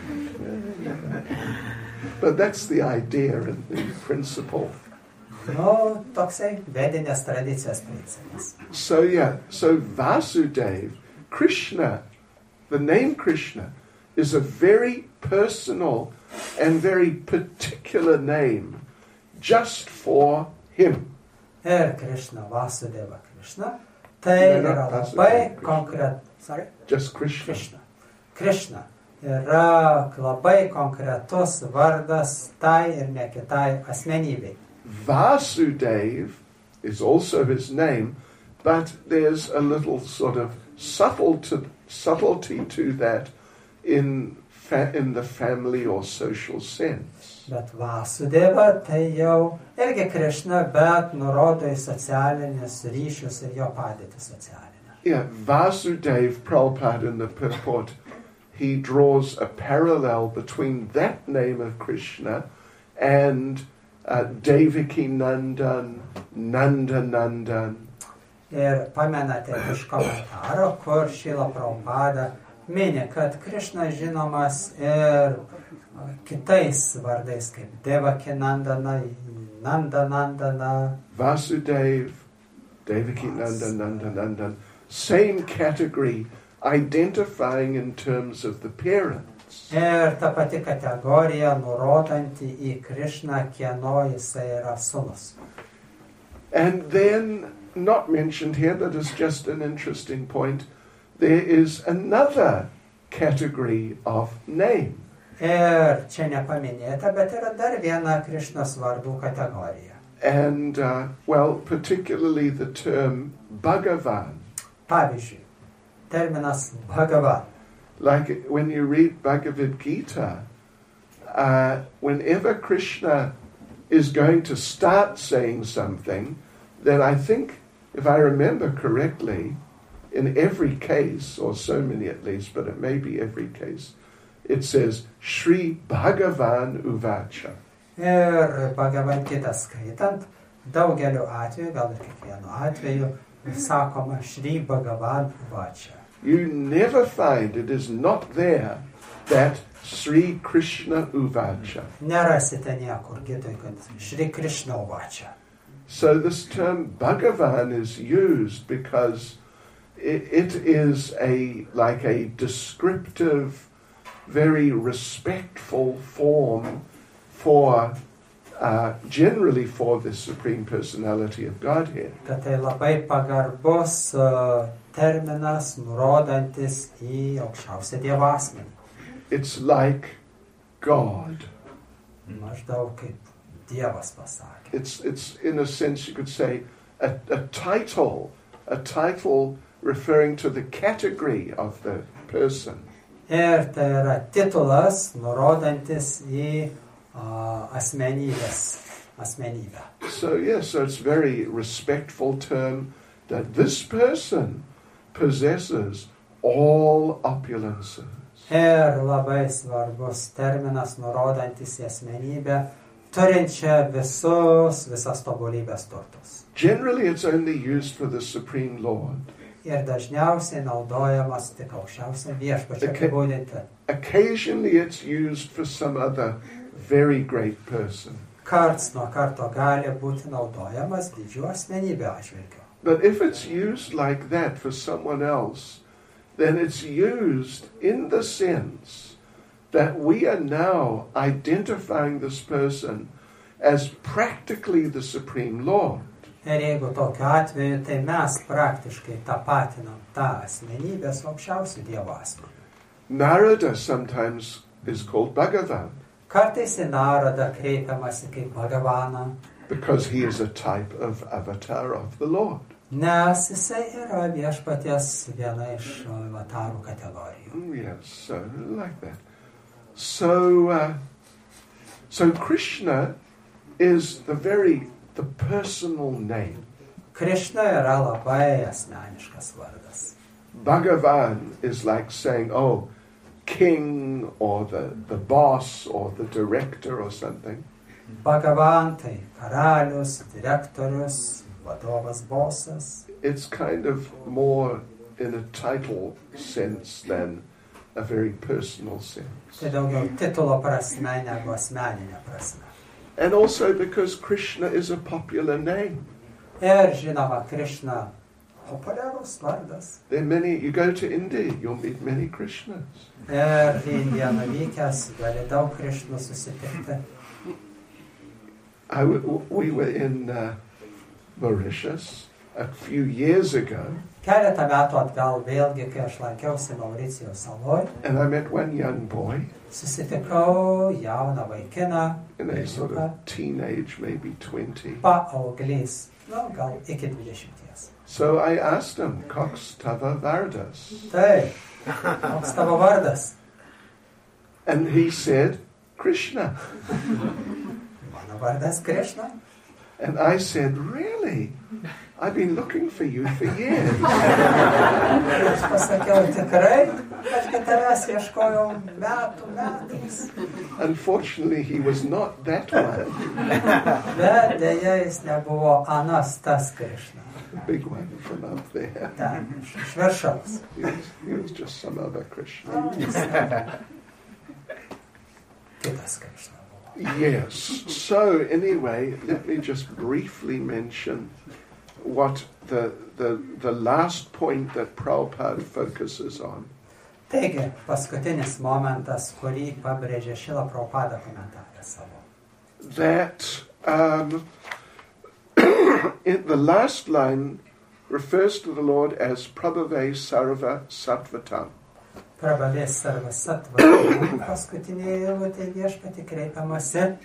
But that's the idea and the principle.
Toksai vedinės tradicijos principas.
So Vasudev, Krishna, the name Krishna, is a very personal and very particular name just for him.
Ir Krishna, Vasudeva Krishna, tai yra labai konkretus.
Just Krishna.
Krishna yra labai konkretus vardas tai ir ne kitai asmenybei.
Vasudev is also his name, but there's a little sort of subtlety to that in the family or social sense.
Bet Vasudeva tai jau irgi Krishna, bet nurodo į socialinius ryšius ir jo padėtį socialinę.
Yeah, Vasudev, Prabhupada in the purport, he draws a parallel between that name of Krishna and Devaki Nandan, Nanda Nandan.
Ir pamenate iš komentaro, kur Šrila Prabhupada mini, kad Krishna žinomas ir kitais vardais, kaip Devaki Nandana, Nanda Nandana,
Vasudev, Devaki Nandan, Nanda Nandan. Same category, identifying in terms of the parents.
Ir ta pati kategorija nurodanti į Krishną, kieno jisai yra sūnus.
And then, not mentioned here, but it's just an interesting point, there is another category of name.
Ir čia nepaminėta, bet yra dar viena Krishnos vardų kategorija.
And, well, particularly the term Bhagavan.
Pavyzdžiui, terminas Bhagavan.
Like when you read Bhagavad Gita, whenever Krishna is going to start saying something, then I think, if I remember correctly, in every case, or so many at least, but it may be every case, it says, Shri Bhagavan Uvacha.
Ir Bhagavan Gita skaitant, daugeliu atveju, gal ir kiekvienu atveju, sakoma Shri Bhagavan Uvacha.
You never find, it is not there, that Sri Krishna Uvacha.
Nerasite niekur Gitoj, kad Shri Krishna Uvacha.
So this term Bhagavan is used because it is like a descriptive, very respectful form for, generally for the Supreme Personality of Godhead.
Kad tai labai pagarbus terminas, nurodantis į aukščiausią Dievo asmenį.
It's like God.
Maždaug kaip Dievas pasakė.
It's in a sense, you could say, a title referring to the category of the person.
Ir tai yra titulas, nurodantis į asmenybę.
So yes, so it's very respectful term that this person possesses all opulences.
Ir labai svarbus terminas, nurodantis į asmenybę, turinčią visas tobulybės turtus.
Generally, it's only used for the Supreme Lord.
Ir dažniausiai naudojamas tik aukščiausiam viešpačiui apibūdinti.
Occasionally, it's used for some other very great person.
Karts nuo karto gali būti naudojamas didžių asmenybių atžvilgiu.
But if it's used like that for someone else, then it's used in the sense that we are now identifying this person as practically the Supreme Lord.
Ir jeigu tokiu atveju, tai mes praktiškai tapatinam tą asmenybę su aukščiausiu Dievo asmeniu.
Narada sometimes is called Bhagavan.
Kartais į Naradą kreipiamasi kaip Bhagavaną,
because he is a type of avatar of the Lord.
nes jisai yra viešpaties viena iš avatarų kategorijų.
Yes, so like that. So Krishna is the personal name.
Krishna yra labai asmeniškas vardas.
Bhagavan is like saying, oh, king or the boss or the director or something.
Bhagavan tai karalius, direktorius, vadovas, bosas.
It's kind of more in a title sense than a very personal sense.
Tai daugiau titulo prasme negu asmeninė prasme.
And also because Krishna is a popular name.
Ir žinoma, Krishna populiarus vardas.
There are many, you go to India, you'll meet many Krishnas.
Ir į Indiją nuvykęs gali daug Krishnų susitikti.
We were in Mauritius a few years ago.
Keletą metų atgal vėlgi, kai aš lankiausi Mauricijaus saloj,
And I met one young boy
susitikau jauną vaikiną,
in a sort of teenage, maybe 20.
paauglys, gal iki 20.
So I asked him, Koks Tava Vardas?
Tai, koks tavo vardas?
And he said, Krishna.
Mano vardas Krishna.
And I said, really? I've been looking for you for years.
Aš pasakiau, tikrai, aš kad tavęs ieškojau metais.
Unfortunately, he was not that one.
Bet dėja jis nebuvo anas tas Krišna.
The big one from up there.
Ten, iš viršaus.
He was just some other Krishna.
Kitas Krišna buvo.
Yes. So anyway, let me just briefly mention what the last point that Prabhupada focuses on.
Taigi, paskutinis momentas, kurį pabrėžė Šrila Prabhupada komentarė savo.
That in the last line refers to the Lord as Prabhave Sarva Sattvatam.
Prabhave Sarva Sattvatam. Paskutinėje eilutėje viešpatį kreipiamasi.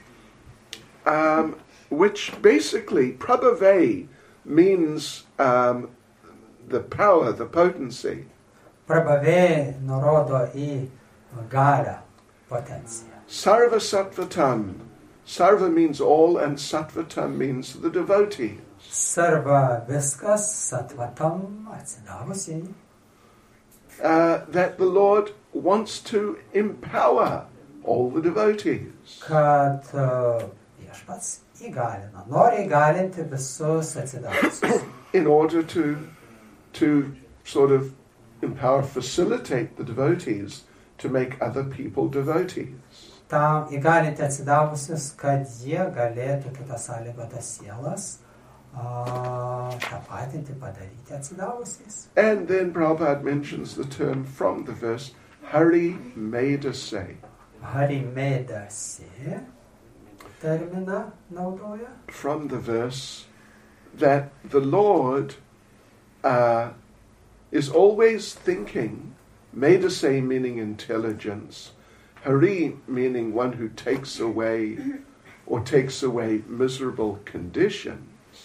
Which basically, Prabhave means the power, the potency.
Prabhave nurodo į galią, potenciją.
Sarva Sattvatam. Sarva means all and Sattvatam means the devotee.
Sarva viskas, Sattvatam atsidavusiai.
That the Lord wants to empower all the devotees.
Kad viešpats įgalina, nori įgalinti visus atsidavusius.
In order to sort of empower, facilitate the devotees to make other people devotees.
Tam įgalinti atsidavusius, kad jie galėtų kitas sąlygotas sielas tapatinti, padaryti atsidavusiais.
And then Prabhupada mentions the term from the verse, Hari Medase.
Hari Medase terminą naudoja.
From the verse that the Lord is always thinking, Medase meaning intelligence, Hari meaning one who takes away miserable conditions.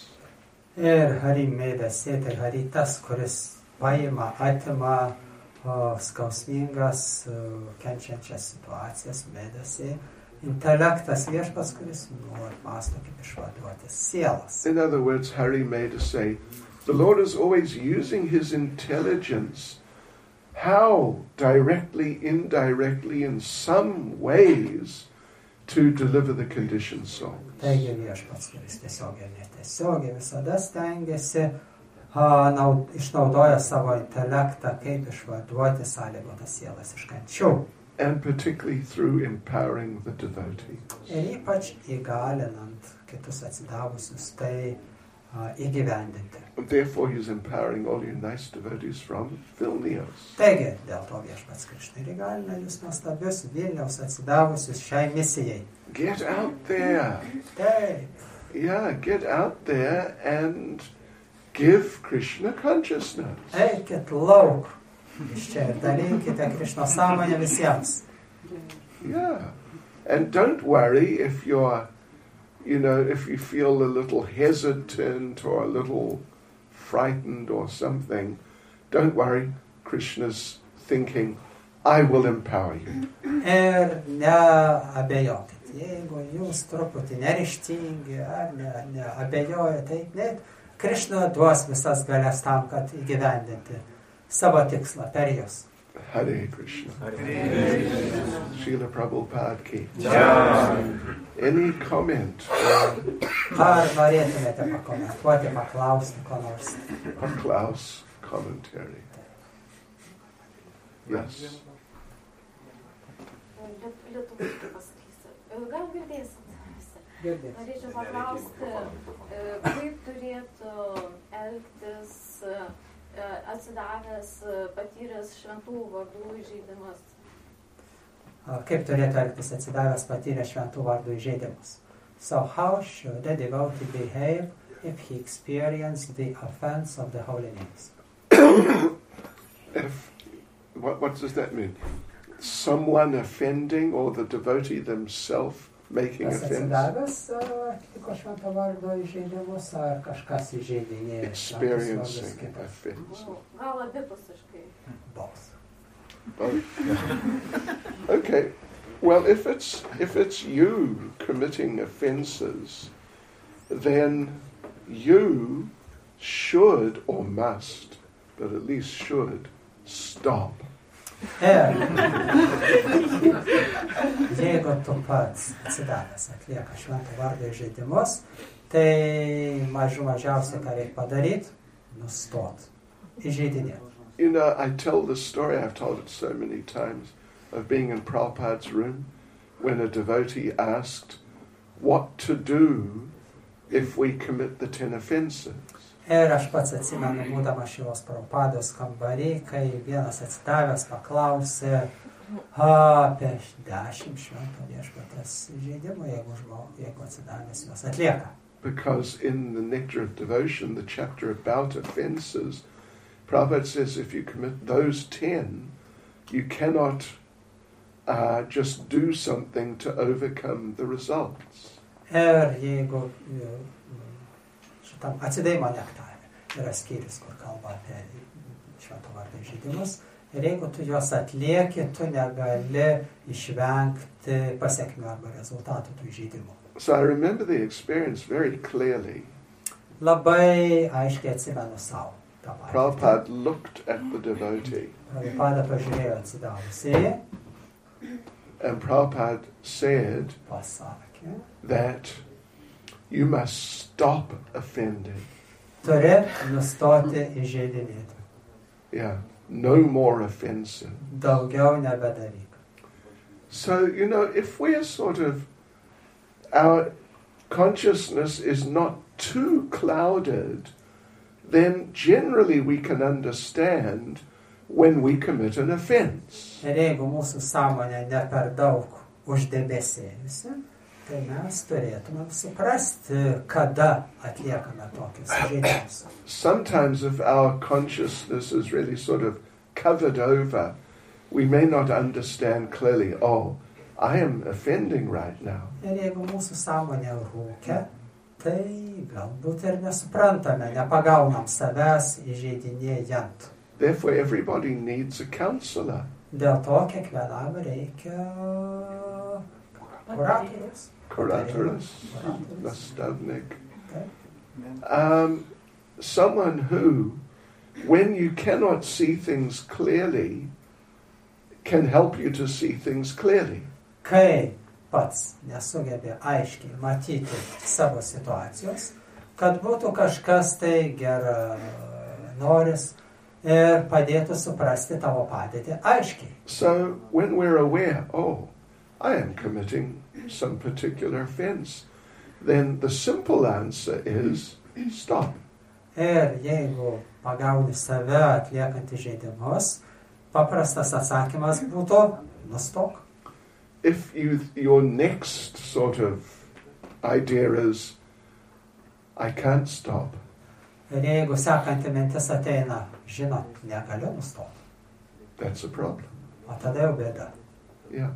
Hari Medase, tai Hari tas, kuris paima, atima skausmingas, kenčiančias situacijas, Medase. Intelektas viešpats, kuris nuolat mąsto kaip išvaduoti sielas.
In other words, Hari Medase, the Lord is always using his intelligence. How? Directly, indirectly, in some ways, to deliver the conditioned soul.
Taigi viešpats, kuris tiesiogiai ir netiesiogiai visada stengiasi, išnaudoja savo intelektą, kaip išvaduoti sąlygotas sielas iš kančių.
And particularly through empowering the devotees.
Ir ypač įgalinant kitus atsidavusius tai įgyvendinti.
And therefore he's empowering all you nice devotees from Vilnius.
Taigi, dėl to viešpats Krišna ir įgalina jūs nuostabius Vilniaus atsidavusius šiai misijai.
Get out there.
Taip.
Yeah, get out there and give Krishna consciousness.
Eikit lauk iš čia ir dalinkite Krišnos sąmonę visiems.
Yeah. And don't worry if you're, if you feel a little hesitant or a little frightened or something, don't worry. Krishna's thinking, I will empower you.
Ir neabejokit. Jeigu jūs truputį neryžtingi ar neabejojate, taip net, Krishna duos visas galias tam, kad įgyvendinti savo tikslą per jūs.
Hare Krishna.
Hare Krishna.
Srila Prabhupada ki.
Jai.
Any comment?
Ar norėtumėte pakomentuoti, paklausti ko nors?
A Klaus commentary. Yes.
Lietuviškai pasakysiu. Gal girdėsit visi?
Girdėsit.
Norėčiau paklausti, kaip turėtų elgtis atsidavęs, patyręs šventų vardų įžeidimus.
Kaip turėtų elgtis atsidavęs patyręs šventų vardų įžeidimus? So how should a devotee behave if he experienced the offense of the holy names?
What does that mean? Someone offending or the devotee themselves making offense?
Atsidavęs atliko švento vardo įžeidimus ar kažkas įžeidinėja
Experiencing offense.
Gal abipusiškai.
Both.
Okay. Well, if it's you committing offenses, then you should or must, but at least should, stop.
Ir jeigu tu pats atsidavęs atlieka švento vardo įžeidimus, tai mažiausiai, ką reikia padaryti, nustot įžeidinėti.
You know, I tell this story, I've told it so many times, of being in Prabhupada's room when a devotee asked what to do if we commit the 10 offenses.
Ir aš pats atsimenu, būdamas Šilos Prabhupados kambarį, kai vienas atsidavęs paklausė apie 10 švento viešpaties įžeidimų, jeigu atsidavęs juos atlieka.
Because in the Nectar of Devotion, the chapter about offenses, Prabhupada says if you commit those 10, you cannot just do something to overcome the results.
Ir jeigu šitam atsidėjimo nektare yra skyrius, kur kalba apie švento vardo įžeidimus, ir jeigu tu juos atlieki, tu negali išvengti pasekmių arba rezultatų tų įžeidimų.
So I remember the experience very clearly.
Labai aiškiai atsimenu savo tą patį.
Prabhupada looked at the devotee.
Prabhupada pažiūrėjo atsidavusį,
and Prabhupada said
pasakė,
that you must stop offending.
Turi nustoti įžeidinėti.
Yeah, no more offensive.
Daugiau nebedaryk.
So, you know, if we're sort of, our consciousness is not too clouded, then generally we can understand when we commit an offense.
Ir jeigu mūsų sąmonė ne per daug uždebesėjusi, tai mes turėtumėm suprasti, kada atliekame tokius įžeidimus.
Sometimes if our consciousness is really sort of covered over, we may not understand clearly, oh, I am offending right now.
Ir jeigu mūsų sąmonė rūkia, tai galbūt ir nesuprantame, nepagaunam savęs įžeidinėjant.
Therefore, everybody needs a counselor.
Dėl to kiekvienam reikia kuratorius.
Kuratorius, nastavnik.
Taip.
Someone who, when you cannot see things clearly, can help you to see things clearly.
Kai pats nesugebė aiškiai matyti savo situacijos, kad būtų kažkas tai geranoris ir padėtų suprasti tavo padėtį aiškiai.
So when we're aware, oh, I am committing some particular offense, then the simple answer is stop.
Ir jeigu pagauni save atliekant įžeidimus, paprastas atsakymas būtų nustok.
If your next sort of idea is, I can't stop.
Ir jeigu sekanti mintis ateina, žinot, negaliu nustoti.
That's a problem.
O tada jau bėda.
Yeah.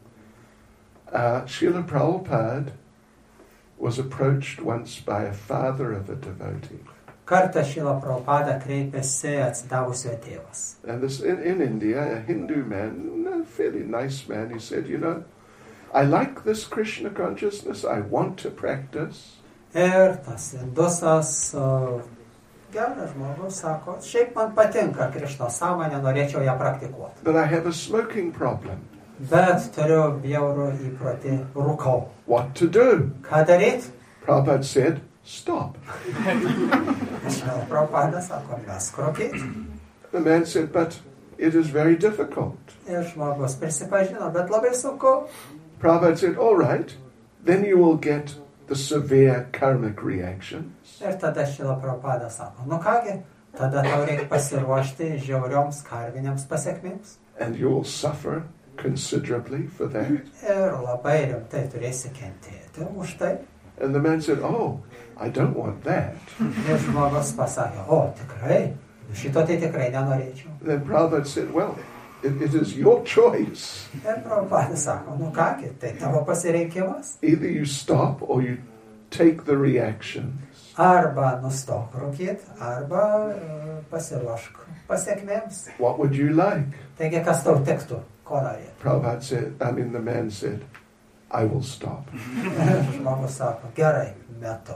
Srila Prabhupada was approached once by a father of a devotee.
Kartą Šrila Prabhupada kreipėsi atsidavusio tėvas.
And this in India, a Hindu man, a fairly nice man, he said, you know, I like this Krishna consciousness, I want to practice.
Ir tas indusas, geras žmogus, sako, šiaip man patinka Krišnos sąmonė, norėčiau ją praktikuoti.
But I have a smoking problem.
Bet turiu bjaurų įprotį, rūkau.
What to do?
Ką daryt?
Prabhupada said, stop.
Šrila Prabhupada sako, mesk rūkyti.
The man said, but it is very difficult.
Ir žmogus prisipažino, bet labai sunku.
Prabhupada said, all right, then you will get the severe karmic reactions.
Ir tada Šrila Prabhupada sako, nu kągi, tada tau reikia pasiruošti žiaurioms karminėms pasekmėms.
And you will suffer considerably for that.
Ir labai rimtai turėsi kentėti už tai.
And the man said, oh, I don't want that.
Ir žmogus pasakė, o tikrai, šito tai tikrai nenorėčiau.
Then Prabhupada said, well, it is your choice.
Ir Prabhupada sako, nu kągi, tai tavo pasirinkimas.
Either you stop or you take the reactions.
Arba nustok rūkyti, arba pasiruošk pasekmėms.
What would you like?
Taigi, kas tau tiktų, ko norėtų?
Prabhupada said, the man said, I will stop.
Žmogus sako, gerai, metu.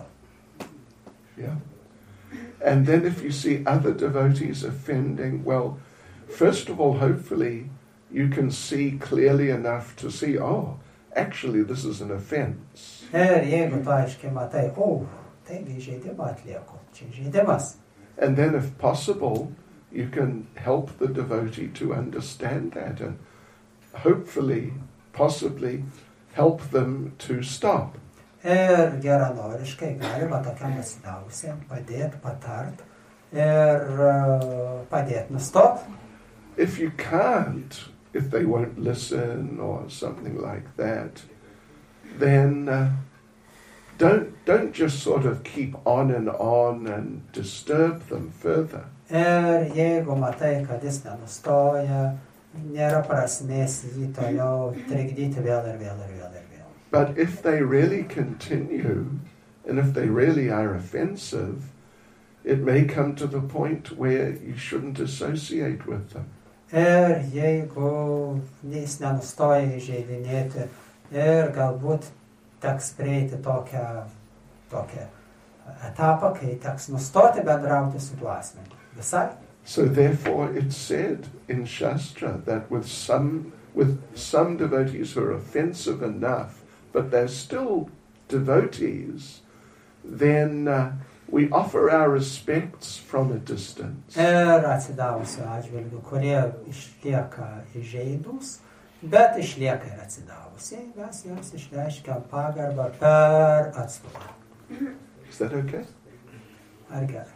Yeah. And then if you see other devotees offending, well, first of all, hopefully, you can see clearly enough to see, oh, actually, this is an offense.
Ir jeigu tu aiškiai matai, taigi įžeidimą atlieku, čia įžeidimas.
And then, if possible, you can help the devotee to understand that and hopefully, possibly, help them to stop.
Ir geranoriškai galima tokiam atsidavusiam padėti, patart ir padėti nustot.
If you can't, if they won't listen or something like that, then don't just sort of keep on and disturb them further.
Ir jeigu matai, kad jis nenustoja, nėra prasmės jį toliau trikdyti vėl ir vėl ir vėl ir vėl.
But if they really continue, and if they really are offensive, it may come to the point where you shouldn't associate with them.
Ir jeigu jis nenustoja įžeidinėti ir galbūt teks prieiti tokią etapą, kai teks nustoti bendrauti su tuo asmeniu. Visai.
So therefore it's said in Shastra that with some devotees who are offensive enough, but they're still devotees, then we offer our respects from a distance.
Ir atsidavusių atžvilgių, kurie išlieka įžeidūs, bet išlieka ir atsidavusiai, mes jiems išreiškiam pagarbą per atstumą.
Is that okay?
Ar gerai?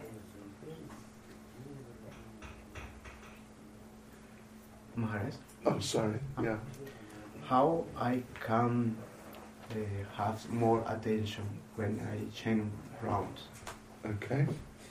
Maharaj?
Oh, sorry. Yeah.
How I can have more attention when I change rounds?
Okay.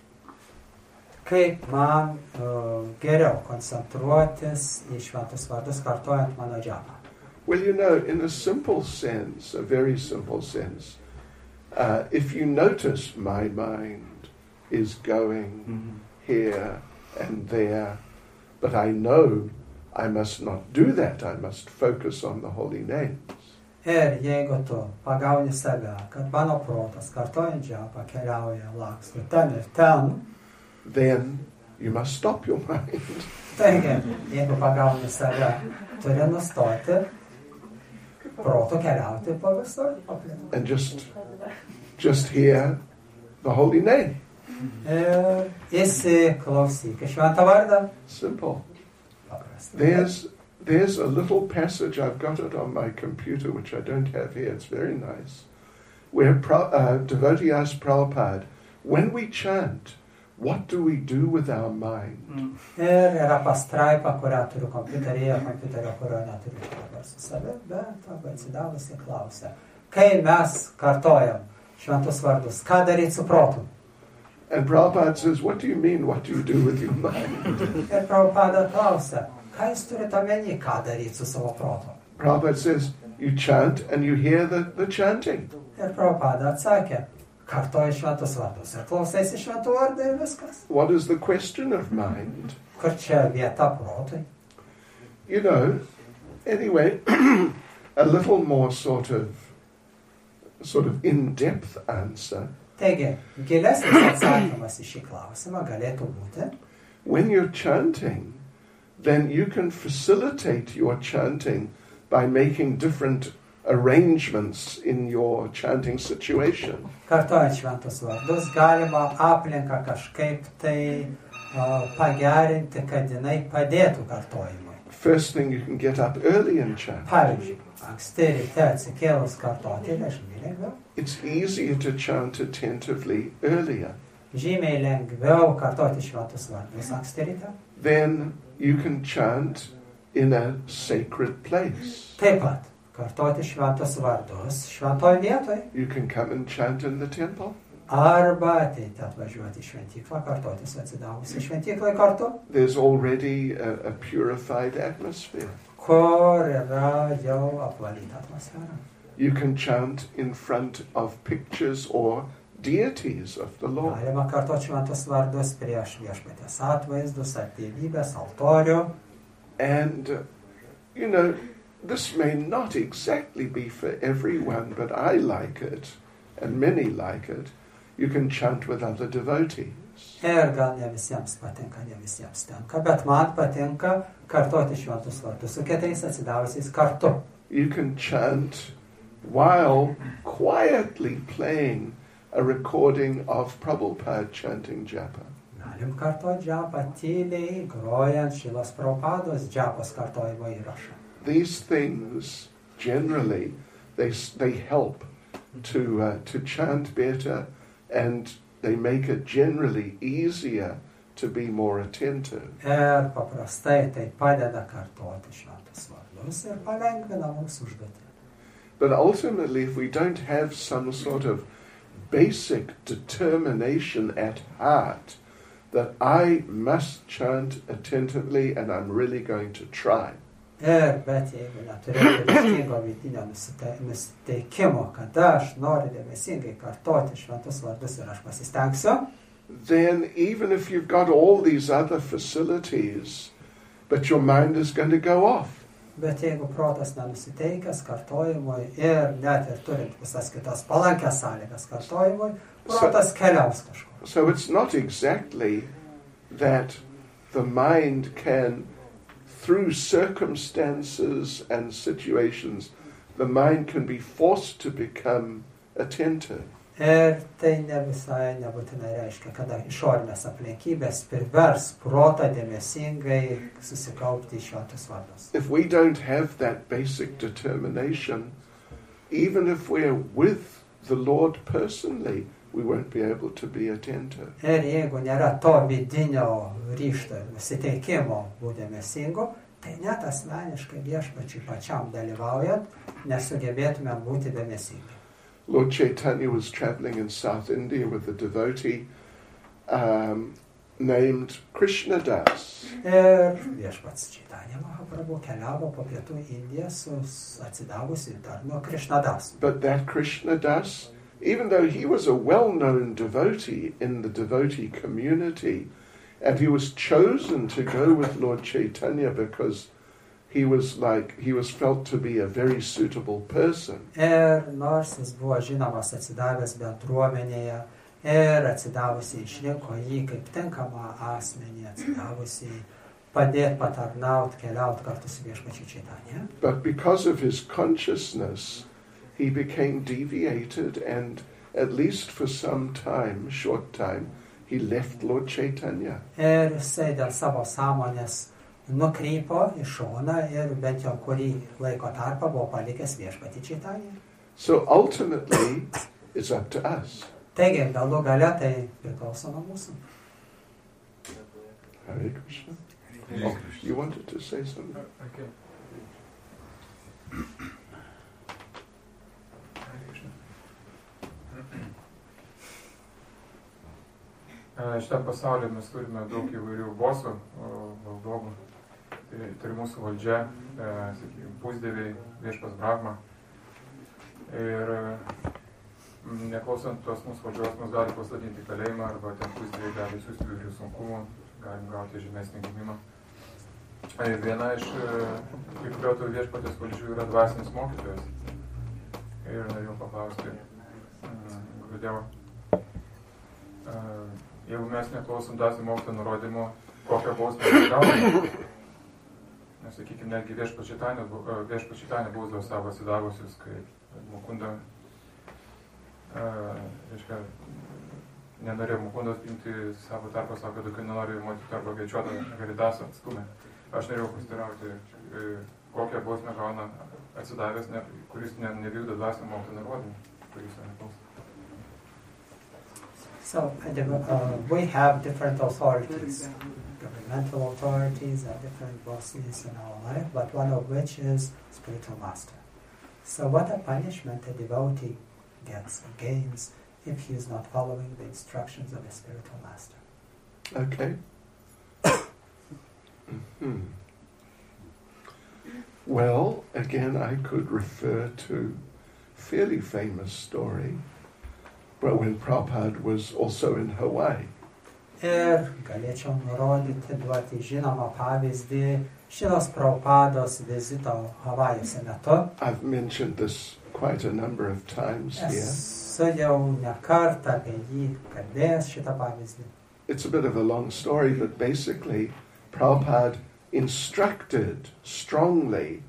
Kaip man geriau koncentruotis į šventus vardus, kartojant mano džapą?
Well, you know, in a simple sense, a very simple sense, if you notice my mind is going here and there, but I know I must not do that, I must focus on the holy names.
Ir jeigu tu pagauni save, kad mano protas kartojant džapą keliauja, laksto ten ir ten,
then you must stop your mind.
taigi, jeigu pagauni save, turi nustoti proto keliauti po visur aplink.
And just hear the holy name.
Ir įsiklausyk į šventą vardą.
Simple.
Paprasta.
There's a little passage, I've got it on my computer, which I don't have here, it's very nice, where devotee asked Prabhupada, when we chant, what do we do with our mind?
Ir yra pastraipa, kurią turiu kompiuterio, kurio neturiu dabar su savim, bet atsidavusi klausia, kai mes kartojam šventus vardus, ką daryti su protu?
And Prabhupada says, what do you mean, what do you do with your mind?
Ir Prabhupada klausia, ką jūs turite omeny, ką daryti su savo protu?
Prabhupada says, you chant and you hear the chanting.
Ir Prabhupada atsakė, kartoji šventus vardus ir klausaisi šventų vardų ir viskas.
What is the question of mind?
Kur čia vieta protui?
You know, anyway, a little more sort of in-depth answer.
Taigi, gilesnis atsakymas į šį klausimą galėtų būti,
when you're chanting, then you can facilitate your chanting by making different arrangements in your chanting situation.
kartojant šventus vardus, galima aplinką kažkaip tai pagerinti, kad jinai padėtų kartojimui.
First thing, you can get up early and chant.
Pavyzdžiui, anksti ryte atsikėlus kartoti, žymiai lengviau.
It's easier to chant attentively earlier.
Žymiai lengviau kartoti šventus vardus anksti ryte.
Then you can chant in a sacred place.
Taip pat, kartoti šventus vardus šventoj vietoj.
You can come and chant in the temple.
Arba ateiti atvažiuoti į šventyklą, kartoti su atsidavusi šventyklai kartu,
There's already a purified atmosphere.
kur yra jau apvalyta atmosfera.
You can chant in front of pictures or deities of the Lord.
Galima kartoti šventus vardus prieš viešpaties atvaizdus ar dievybės altorių.
And, you know, this may not exactly be for everyone, but I like it, and many like it. You can chant with other devotees.
Ir gal ne visiems patinka, ne visiems tenka, bet man patinka kartoti šventus vardus su kitais atsidavusiais kartu.
You can chant while quietly playing a recording of Prabhupada chanting japa.
Galim kartoti džapą tyliai, grojant Šilos Prabhupados džapos kartojimo įrašą.
These things generally they help to chant better, and they make it generally easier to be more attentive.
Ir paprastai tai padeda kartoti šventus vardus ir palengvina mūsų užduotį.
But ultimately, if we don't have some sort of basic determination at heart that I must chant attentively and I'm really going to try,
Bet jeigu neturėtų ryžtingo vidinio nusiteikimo, kad aš noriu dėmesingai kartoti šventus vardus ir aš pasistengsiu,
then even if you've got all these other facilities, but your mind is going to go off.
bet jeigu protas nenusiteikęs kartojimui ir net ir turint visas kitas palankias sąlygas kartojimui, protas keliaus kažkur.
So it's not exactly that the mind can, through circumstances and situations, the mind can be forced to become attentive.
Ir tai ne visai nebūtinai reiškia, kad išorinės aplinkybės privers protą dėmesingai susikaupti į šventus vardus.
If we don't have that basic determination, even if we're with the Lord personally, we won't be able to be attentive.
Ir jeigu nėra to vidinio ryžto ir nusiteikimo būti dėmesingu, tai net asmeniškai viešpačiui pačiam dalyvaujant nesugebėtume būti dėmesingi.
Lord Chaitanya was traveling in South India with a devotee named Krishna Das.
Ir viešpats Chaitanya Mahaprabhu keliavo po pietų Indiją su atsidavusiu tarnu Krishna Das.
But that Krishna Das, even though he was a well-known devotee in the devotee community, and he was chosen to go with Lord Chaitanya because he was felt to be a very suitable person.
Ir nors jis buvo žinomas atsidavęs bendruomenėje ir atsidavusiai išrinko jį kaip tinkamą asmenį, atsidavusiai padėti patarnauti, keliauti kartu su viešpačiu Chaitanya.
But because of his consciousness, he became deviated, and at least for some time, short time, he left Lord Chaitanya.
Ir jisai dėl savo sąmonės nukrypo į šoną ir bent jau kurį laiko tarpą buvo palikęs viešpatį Chaitanya.
So ultimately, it's up to us.
Taigi, galų gale tai priklauso nuo mūsų.
Hare Krishna. Oh, you wanted to say something?
Okay. Šitam pasaulyje mes turime daug įvairių bosų, valdovų. Tai mūsų valdžia, sakykime, pusdieviai, viešpas Brahma. Ir neklausant tos mūsų valdžios, mus gali pasodinti kalėjimą, arba ten pusdieviai gali siūsti įvairių sunkumų, galim gauti žemesnį gimimą. Ir viena iš kai kurių viešpatės valdžių yra dvasinis mokytojas. Ir norėjau paklausti, kodėl, jeigu mes neklausom dvasinio mokytojo nurodymų, kokią bausmę mes gauname. Nes, sakykime, netgi viešpačitanė bausdavo savo atsidavusius, kai Mukunda, nenorėjo Mukundos priimti savo tarpą, sako, kad nenori motyti arba gaičiuotą Garidasą atstumę. Aš norėjau pasiteirauti, kokią bausmę gauna atsidavęs, kuris nevykdo dvasinio mokytojo nurodymų, kuris neklauso.
So, we have different authorities, governmental authorities, different bosses in our life, but one of which is spiritual master. So what a punishment a devotee gets or gains if he is not following the instructions of a spiritual master.
Okay. Well, again, I could refer to a fairly famous story, but when Prabhupada was also in Hawaii.
Ir galėčiau nurodyti, duoti žinomą pavyzdį Šilos Prabhupados vizito Havajuose metu.
I've mentioned this quite a number of times here.
Esu jau ne kartą apie jį kalbėjęs šitą pavyzdį.
it's a bit of a long story, but basically Prabhupada instructed strongly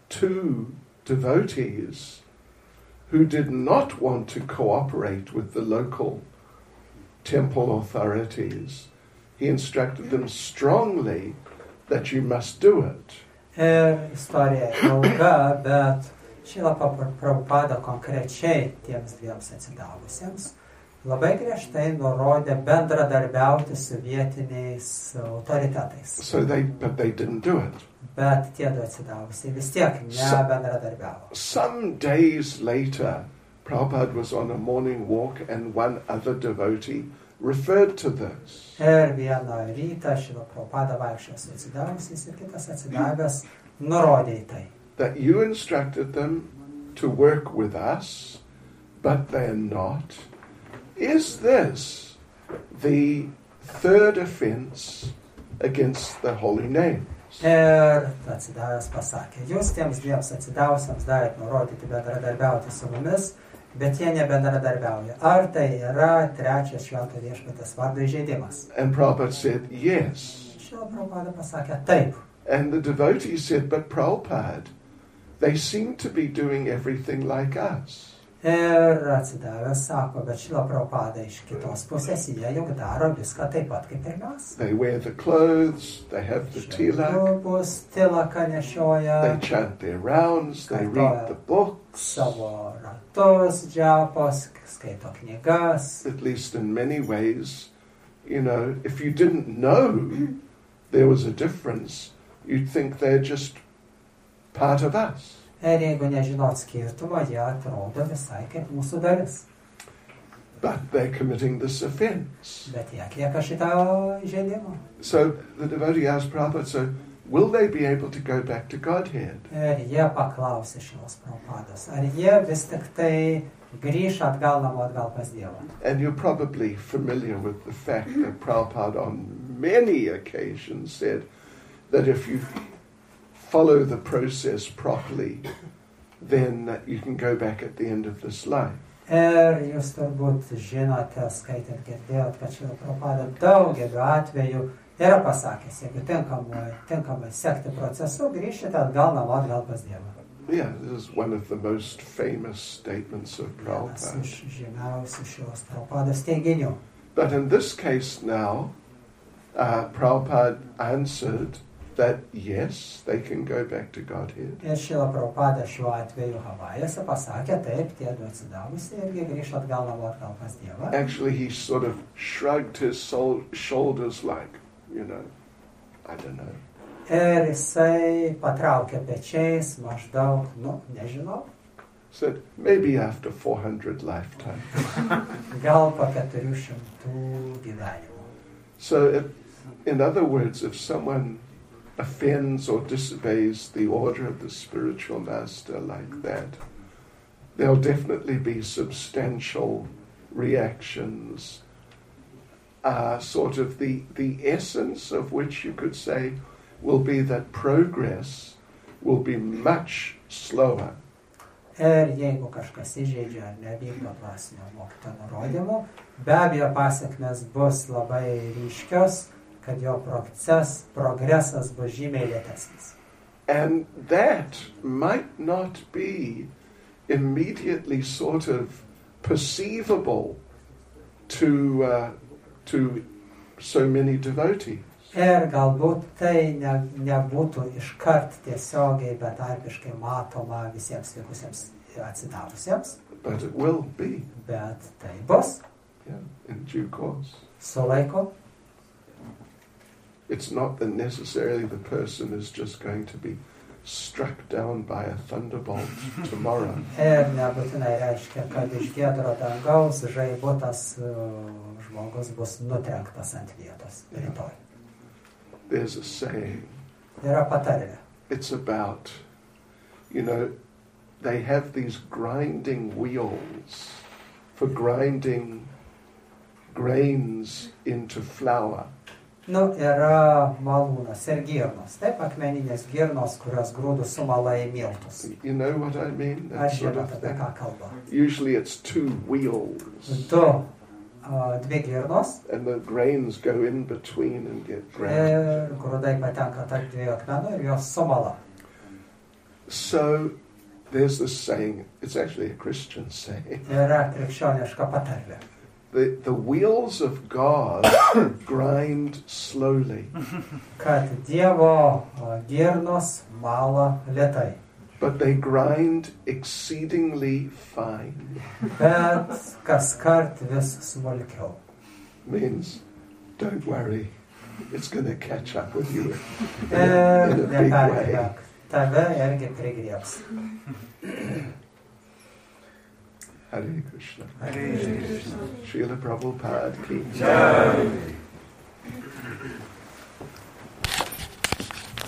2 devotees who did not want to cooperate with the local temple authorities. He instructed them strongly that you must do it.
Istorija ilga, bet Šrila Prabhupada konkrečiai tiems 2 atsidavusiems labai griežtai nurodė bendradarbiauti su vietiniais autoritetais.
But they didn't do it.
Bet tie 2 atsidavusiai vis tiek nebendradarbiavo.
Some days later, Prabhupada was on a morning walk and one other devotee referred to this.
Ir vieną rytą Šrila Prabhupada vaikščiojo su atsidavusiais ir kitas atsidavęs nurodė į tai.
That you instructed them to work with us, but they're not. Is this the 3rd offense against the holy names?
Ir atsidavęs pasakė, jūs tiems 2 atsidavusiems davėt nurodyti bendradarbiauti su mumis, bet jie nebendradarbiauja. Ar tai yra 3 švento viešpaties vardo įžeidimas?
And Prabhupada said, yes.
Šrila Prabhupada pasakė, taip.
And the devotee said, but Prabhupada, they seem to be doing everything like us.
Ir atsidavęs sako, bet Šrila Prabhupada iš kitos pusės jie juk daro viską taip pat kaip ir mes.
They wear the clothes, they have the tilak,
Rūbus, tilaką nešioja,
they chant their rounds, they read the books.
savo ratus, džiapos, skaito knygas.
At least in many ways, you know, if you didn't know there was a difference, you'd think they're just part of us.
Ir jeigu nežinot skirtumo, jie atrodo visai kaip mūsų dalis.
But they're committing this offense.
Bet jie atlieka šitą įžeidimą.
So the devotee asked Prabhupada, so will they be able to go back to Godhead?
Ir jie paklausė Šrilos Prabhupados, ar jie vis tik tai grįš atgal namo atgal pas Dievą.
And you're probably familiar with the fact that Prabhupada on many occasions said that if you follow the process properly, then you can go back at the end of this life.
Ir jūs turbūt žinote, skaitant girdėjot, kad Šrila Prabhupada daugeliu atveju yra pasakęs, jeigu tinkamai sekti procesu, grįžite atgal namo atgal pas Dievą.
Yeah, this is one of the most famous statements of
Vienas
Prabhupada.
iš žymiausių Šrilos Prabhupados teiginių.
But in this case now, Prabhupada answered that yes, they can go back to Godhead.
Ir Šrila Prabhupada šiuo atveju Havajuose pasakė, taip, tie 2 atsidavusi irgi grįžta atgal namo atgal pas Dievą.
Actually, he sort of shrugged his shoulders like, you know, I don't know.
Ir jisai patraukė pečiais maždaug, nežinau,
Said, maybe after 400 lifetimes.
gal po 400 gyvenimų.
So, in other words, if someone offends or disobeys the order of the spiritual master like that, there'll definitely be substantial reactions, sort of the essence of which you could say will be that progress will be much slower.
Ir jeigu kažkas įžeidžia ar nevykdo dvasinio mokytojo nurodymų, be abejo pasiekmes bus labai ryškios, kad jo progresas bus žymiai lėtesnis.
And that might not be immediately sort of perceivable to so many devotees.
Ir galbūt tai nebūtų iškart tiesiogiai, betarpiškai matoma visiems likusiems atsidavusiems.
But it will be.
Bet tai bus.
Yeah, in due course.
Su laiko.
It's not that necessarily the person is just going to be struck down by a thunderbolt tomorrow.
Ir nebūtinai reiškia, kad iš giedro dangaus žaibutas žmogus bus nutrenktas ant vietos rytoj.
There's a saying.
Yra patarlė.
It's about, you know, they have these grinding wheels for grinding grains into flour.
Yra malūnas ir girnos. Taip, akmeninės girnos, kurios grūdus sumala į miltus.
You know what I mean? That
Aš
sort
žinau,
of
apie
thing.
ką kalba.
Usually it's 2 wheels.
2 dvi girnos,
and the grains go in between and get ground.
ir grūdai patenka tarp dviejų akmenų ir jos sumala.
So there's this saying, it's actually a Christian saying,
Yra krikščioniška patarlė.
the wheels of God grind slowly,
Kad Dievo girnos mala lėtai,
but they grind exceedingly fine.
bet kaskart vis smulkiau.
Means, don't worry, it's going to catch up with you.
Ir
In a big
nepergyvenk, tave irgi prigriebs.
Hare Krishna.
Hare Krishna.
Srila Prabhupada ki
Jai.
jai.